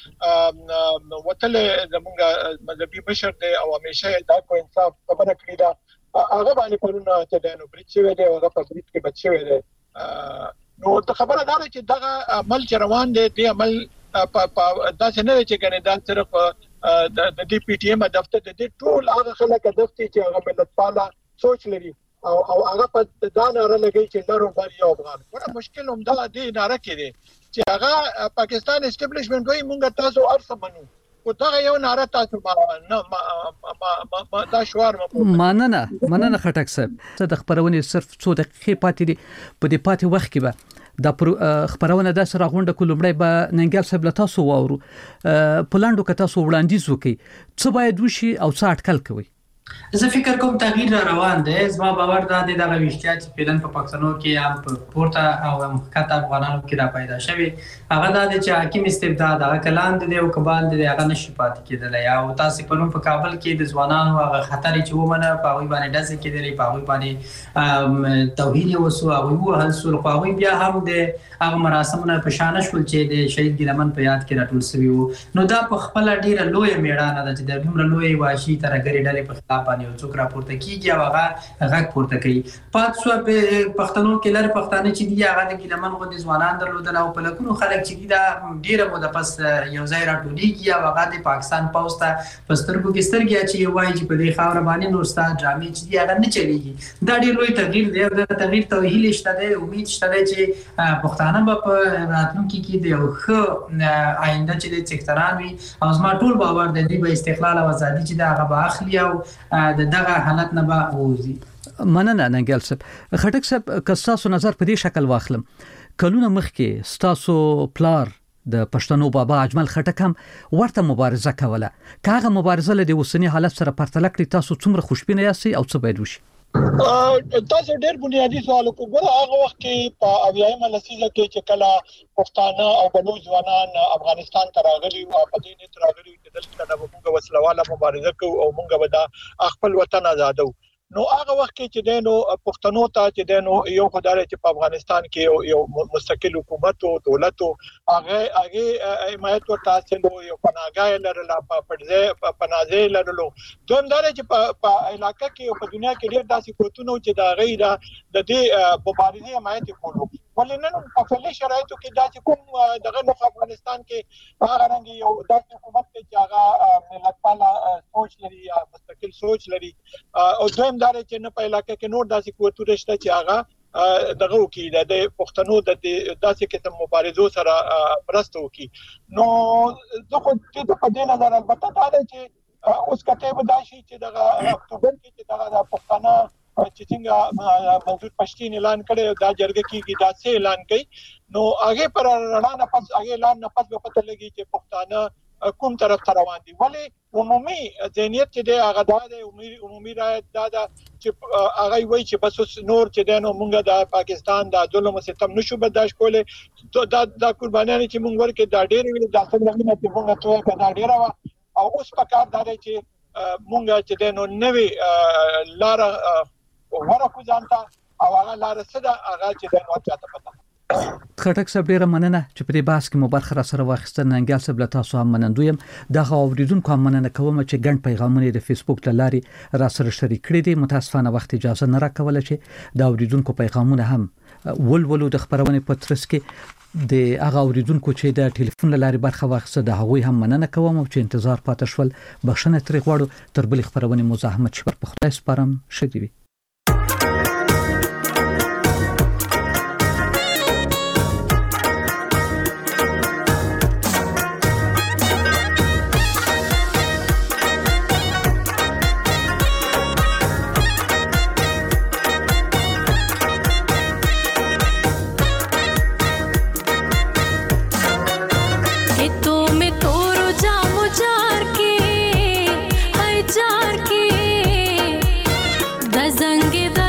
ډېر وتل زمونږ مذهبي مشر دی او همیشه دا کو انصاف خبره کړی دا هغه باندې پرون چې د نو برید شوی دی هغه په برید کې بچ شوی دی. نو ته خبره دا چې دغه عمل روان دی د عمل په داسې نه چې کنه دا صرف د ډي پی ټي ایم دفتر د ټول هغه خلک دفتر چې هغه ملتپاله سوچ لري او او هغه په دا ناره لګي چې لارو بار یو افغان. ورته مشکل هم دا دی ناره کې دي چې هغه پاکستان اسټابلیشمنت وایي مونږ تاسو ارسه منو او دا یو ناره تاسو نه ما دا شوار
مننه مننه خټک صاحب. ته د خبرونې صرف څو دقیقې پاتې دي په دې پاتې وخت کې به د خبرونه د سره غونډه کولمړی به ننګال صاحب له تاسو واورو پلاندو که تاسو وړاندیز وکړي څه باید وشي او څه اټکل کوي؟
زه فکر کوم تغییر را روان دی. زما باور دا دی دغه ویشتیا چې پیلن په پښتنو کې هم په پورته او هم ښکته افغانانو کې را پیدا شوی هغه دا دی چې حاکم استبداد هغه کلان دی او کبال دی هغه نشي پاتې کېدلی. او تاسو په نوم په کابل کې د ځوانانو هغه خطر چې ومنه په هغوی باندې ډزې کېدلې، په هغوی باندې توهین یې وسو، هغوی ووهل سول، خو هغوی بیا هم د هغه مراسمونه په شانه شول چې د شهید ګیلمن په یاد کې راټول سوي وو. نو دا په خپله ډېره لویه مېړانه ده چې د دومره لویې وحشي ترهګرې ډلې په خلاف باندې یو څوک راپورته کېږي او هغه غږ پورته کوي. پاتې شوه په پښتنو کې لر پښتانه چې دي هغه د ګیلمن غوندې ځوانان درلودل او په لکونو خلک چې دي دا ډېره موده پس یو ځای راټولېږي او هغه د پاکستان پوځ ته په سترګو کې سترګې اچوي، وایي چې په دې خاوره باندې نور ستا ډرامې چې دي هغه نه چلېږي. دا ډېر لوی تغییر دی او د تغییر ته هیلې شته دی، امید شته دی چې پښتانه به په راتلونکي کې د یو ښه آینده چې د څښتنان وي او زما ټول باور دی دوی به استقلال او ازادي چې د هغه به اخلي او د دغه حالت نه به ووځي.
مننه ننګیال صاحب. خټک صاحب که ستاسو نظر په دې شکل واخلم، کلونه مخکې ستاسو پلار د پښتنو بابا اجمل خټک هم ورته مبارزه کوله، که هغه مبارزه له د اوسني حالت سره پرتله کړئ تاسو څومره خوشبینه یاستئ او څه باید وشي؟
تاسو ډېر بنیادی سوال وکړو. هغه وخت کې په اویایم لسیزه کې چې کله پښتانه او بلوچ ځوانان افغانستان ته راغلي او په دې نیت راغلي چې دلته د موږ وسلواله مبارزه کوو او موږ به د خپل وطن آزادو، نو هغه وخت کې چې دینو پښتنو ته چې دینو یو خدای چې په افغانستان کې یو مستقل حکومت او دولت هغه هغه حمایت ورته حاصلو، یو پناهګاه لرله، په پړځه پناهځای لرلو. دوم دا چې په علاقې کې او په دنیا کې ډېر داسې قوتونه چې دا غیر د دې مبارزې حمایت کولو، ولنن په فعلي شرایطو کې دا چې کوم دغه نو افغانستان کې هغه رنګ یو داسې حکومت چې هغه ملتپاله سوچ لري یا مستقل سوچ لري، او دویم دا چې نه په علاقې کې نور داسې قوتونه شته چې هغه دغه وکي د پښتنو د داسې قسم مبارزو سره مرسته وکي. نو زه خو د په دې نظر البته دا دی چې اوس کته به دا شي چې دغه اکتوبر کې چې دغه د پښتنه چې څنګه منظور پښتين اعلان کړي دا جرګه کې دا څه اعلان کړي، نو هغه پر رڼا نه پس هغه اعلان نه پس به پته لګي چې پښتانه کوم طرف ته روان دي. ولی عمومي ذهنیت چې دی هغه دا دی، عمومي رائے دا دا چې هغه وایي چې بس نور چې دینو مونږ د پاکستان د ظلم او ستم نشو برداشت کولای، دا د قربانیانو چې مونږ ورکې دا ډېر ویل دا څنګه نه چې مونږ ته کدا ډېر او اوس په کار دا دی چې مونږ چې دینو نوې لار ورکو ځانته او هغه لار سده هغه چې دینو چاته پته.
خټک صاحب ډیره مننه چې په دې بحث کې مو برخه را سره واخیستل. ننګیال صاحب له تاسو هم منندویم. دغه اوریدونکو هم مننه کوم چې ګڼ پیغامونه د فیسبوک له لارې را سره شریک کړي دي. متاسفانه وخت اجازه نه راکوله چې د اوریدونکو پیغامونه هم ولولو د خبرونه په ترڅ کې د هغه اوریدونکو چې د ټلیفون له لارې برخه واخیسته د هغوی هم مننه کوم او چې انتظار پاتې شول. بخښنه ترې غواړو. تر بلې خبرونه مزاحمت شي په خدای سپارم. شګي وي.
Zangida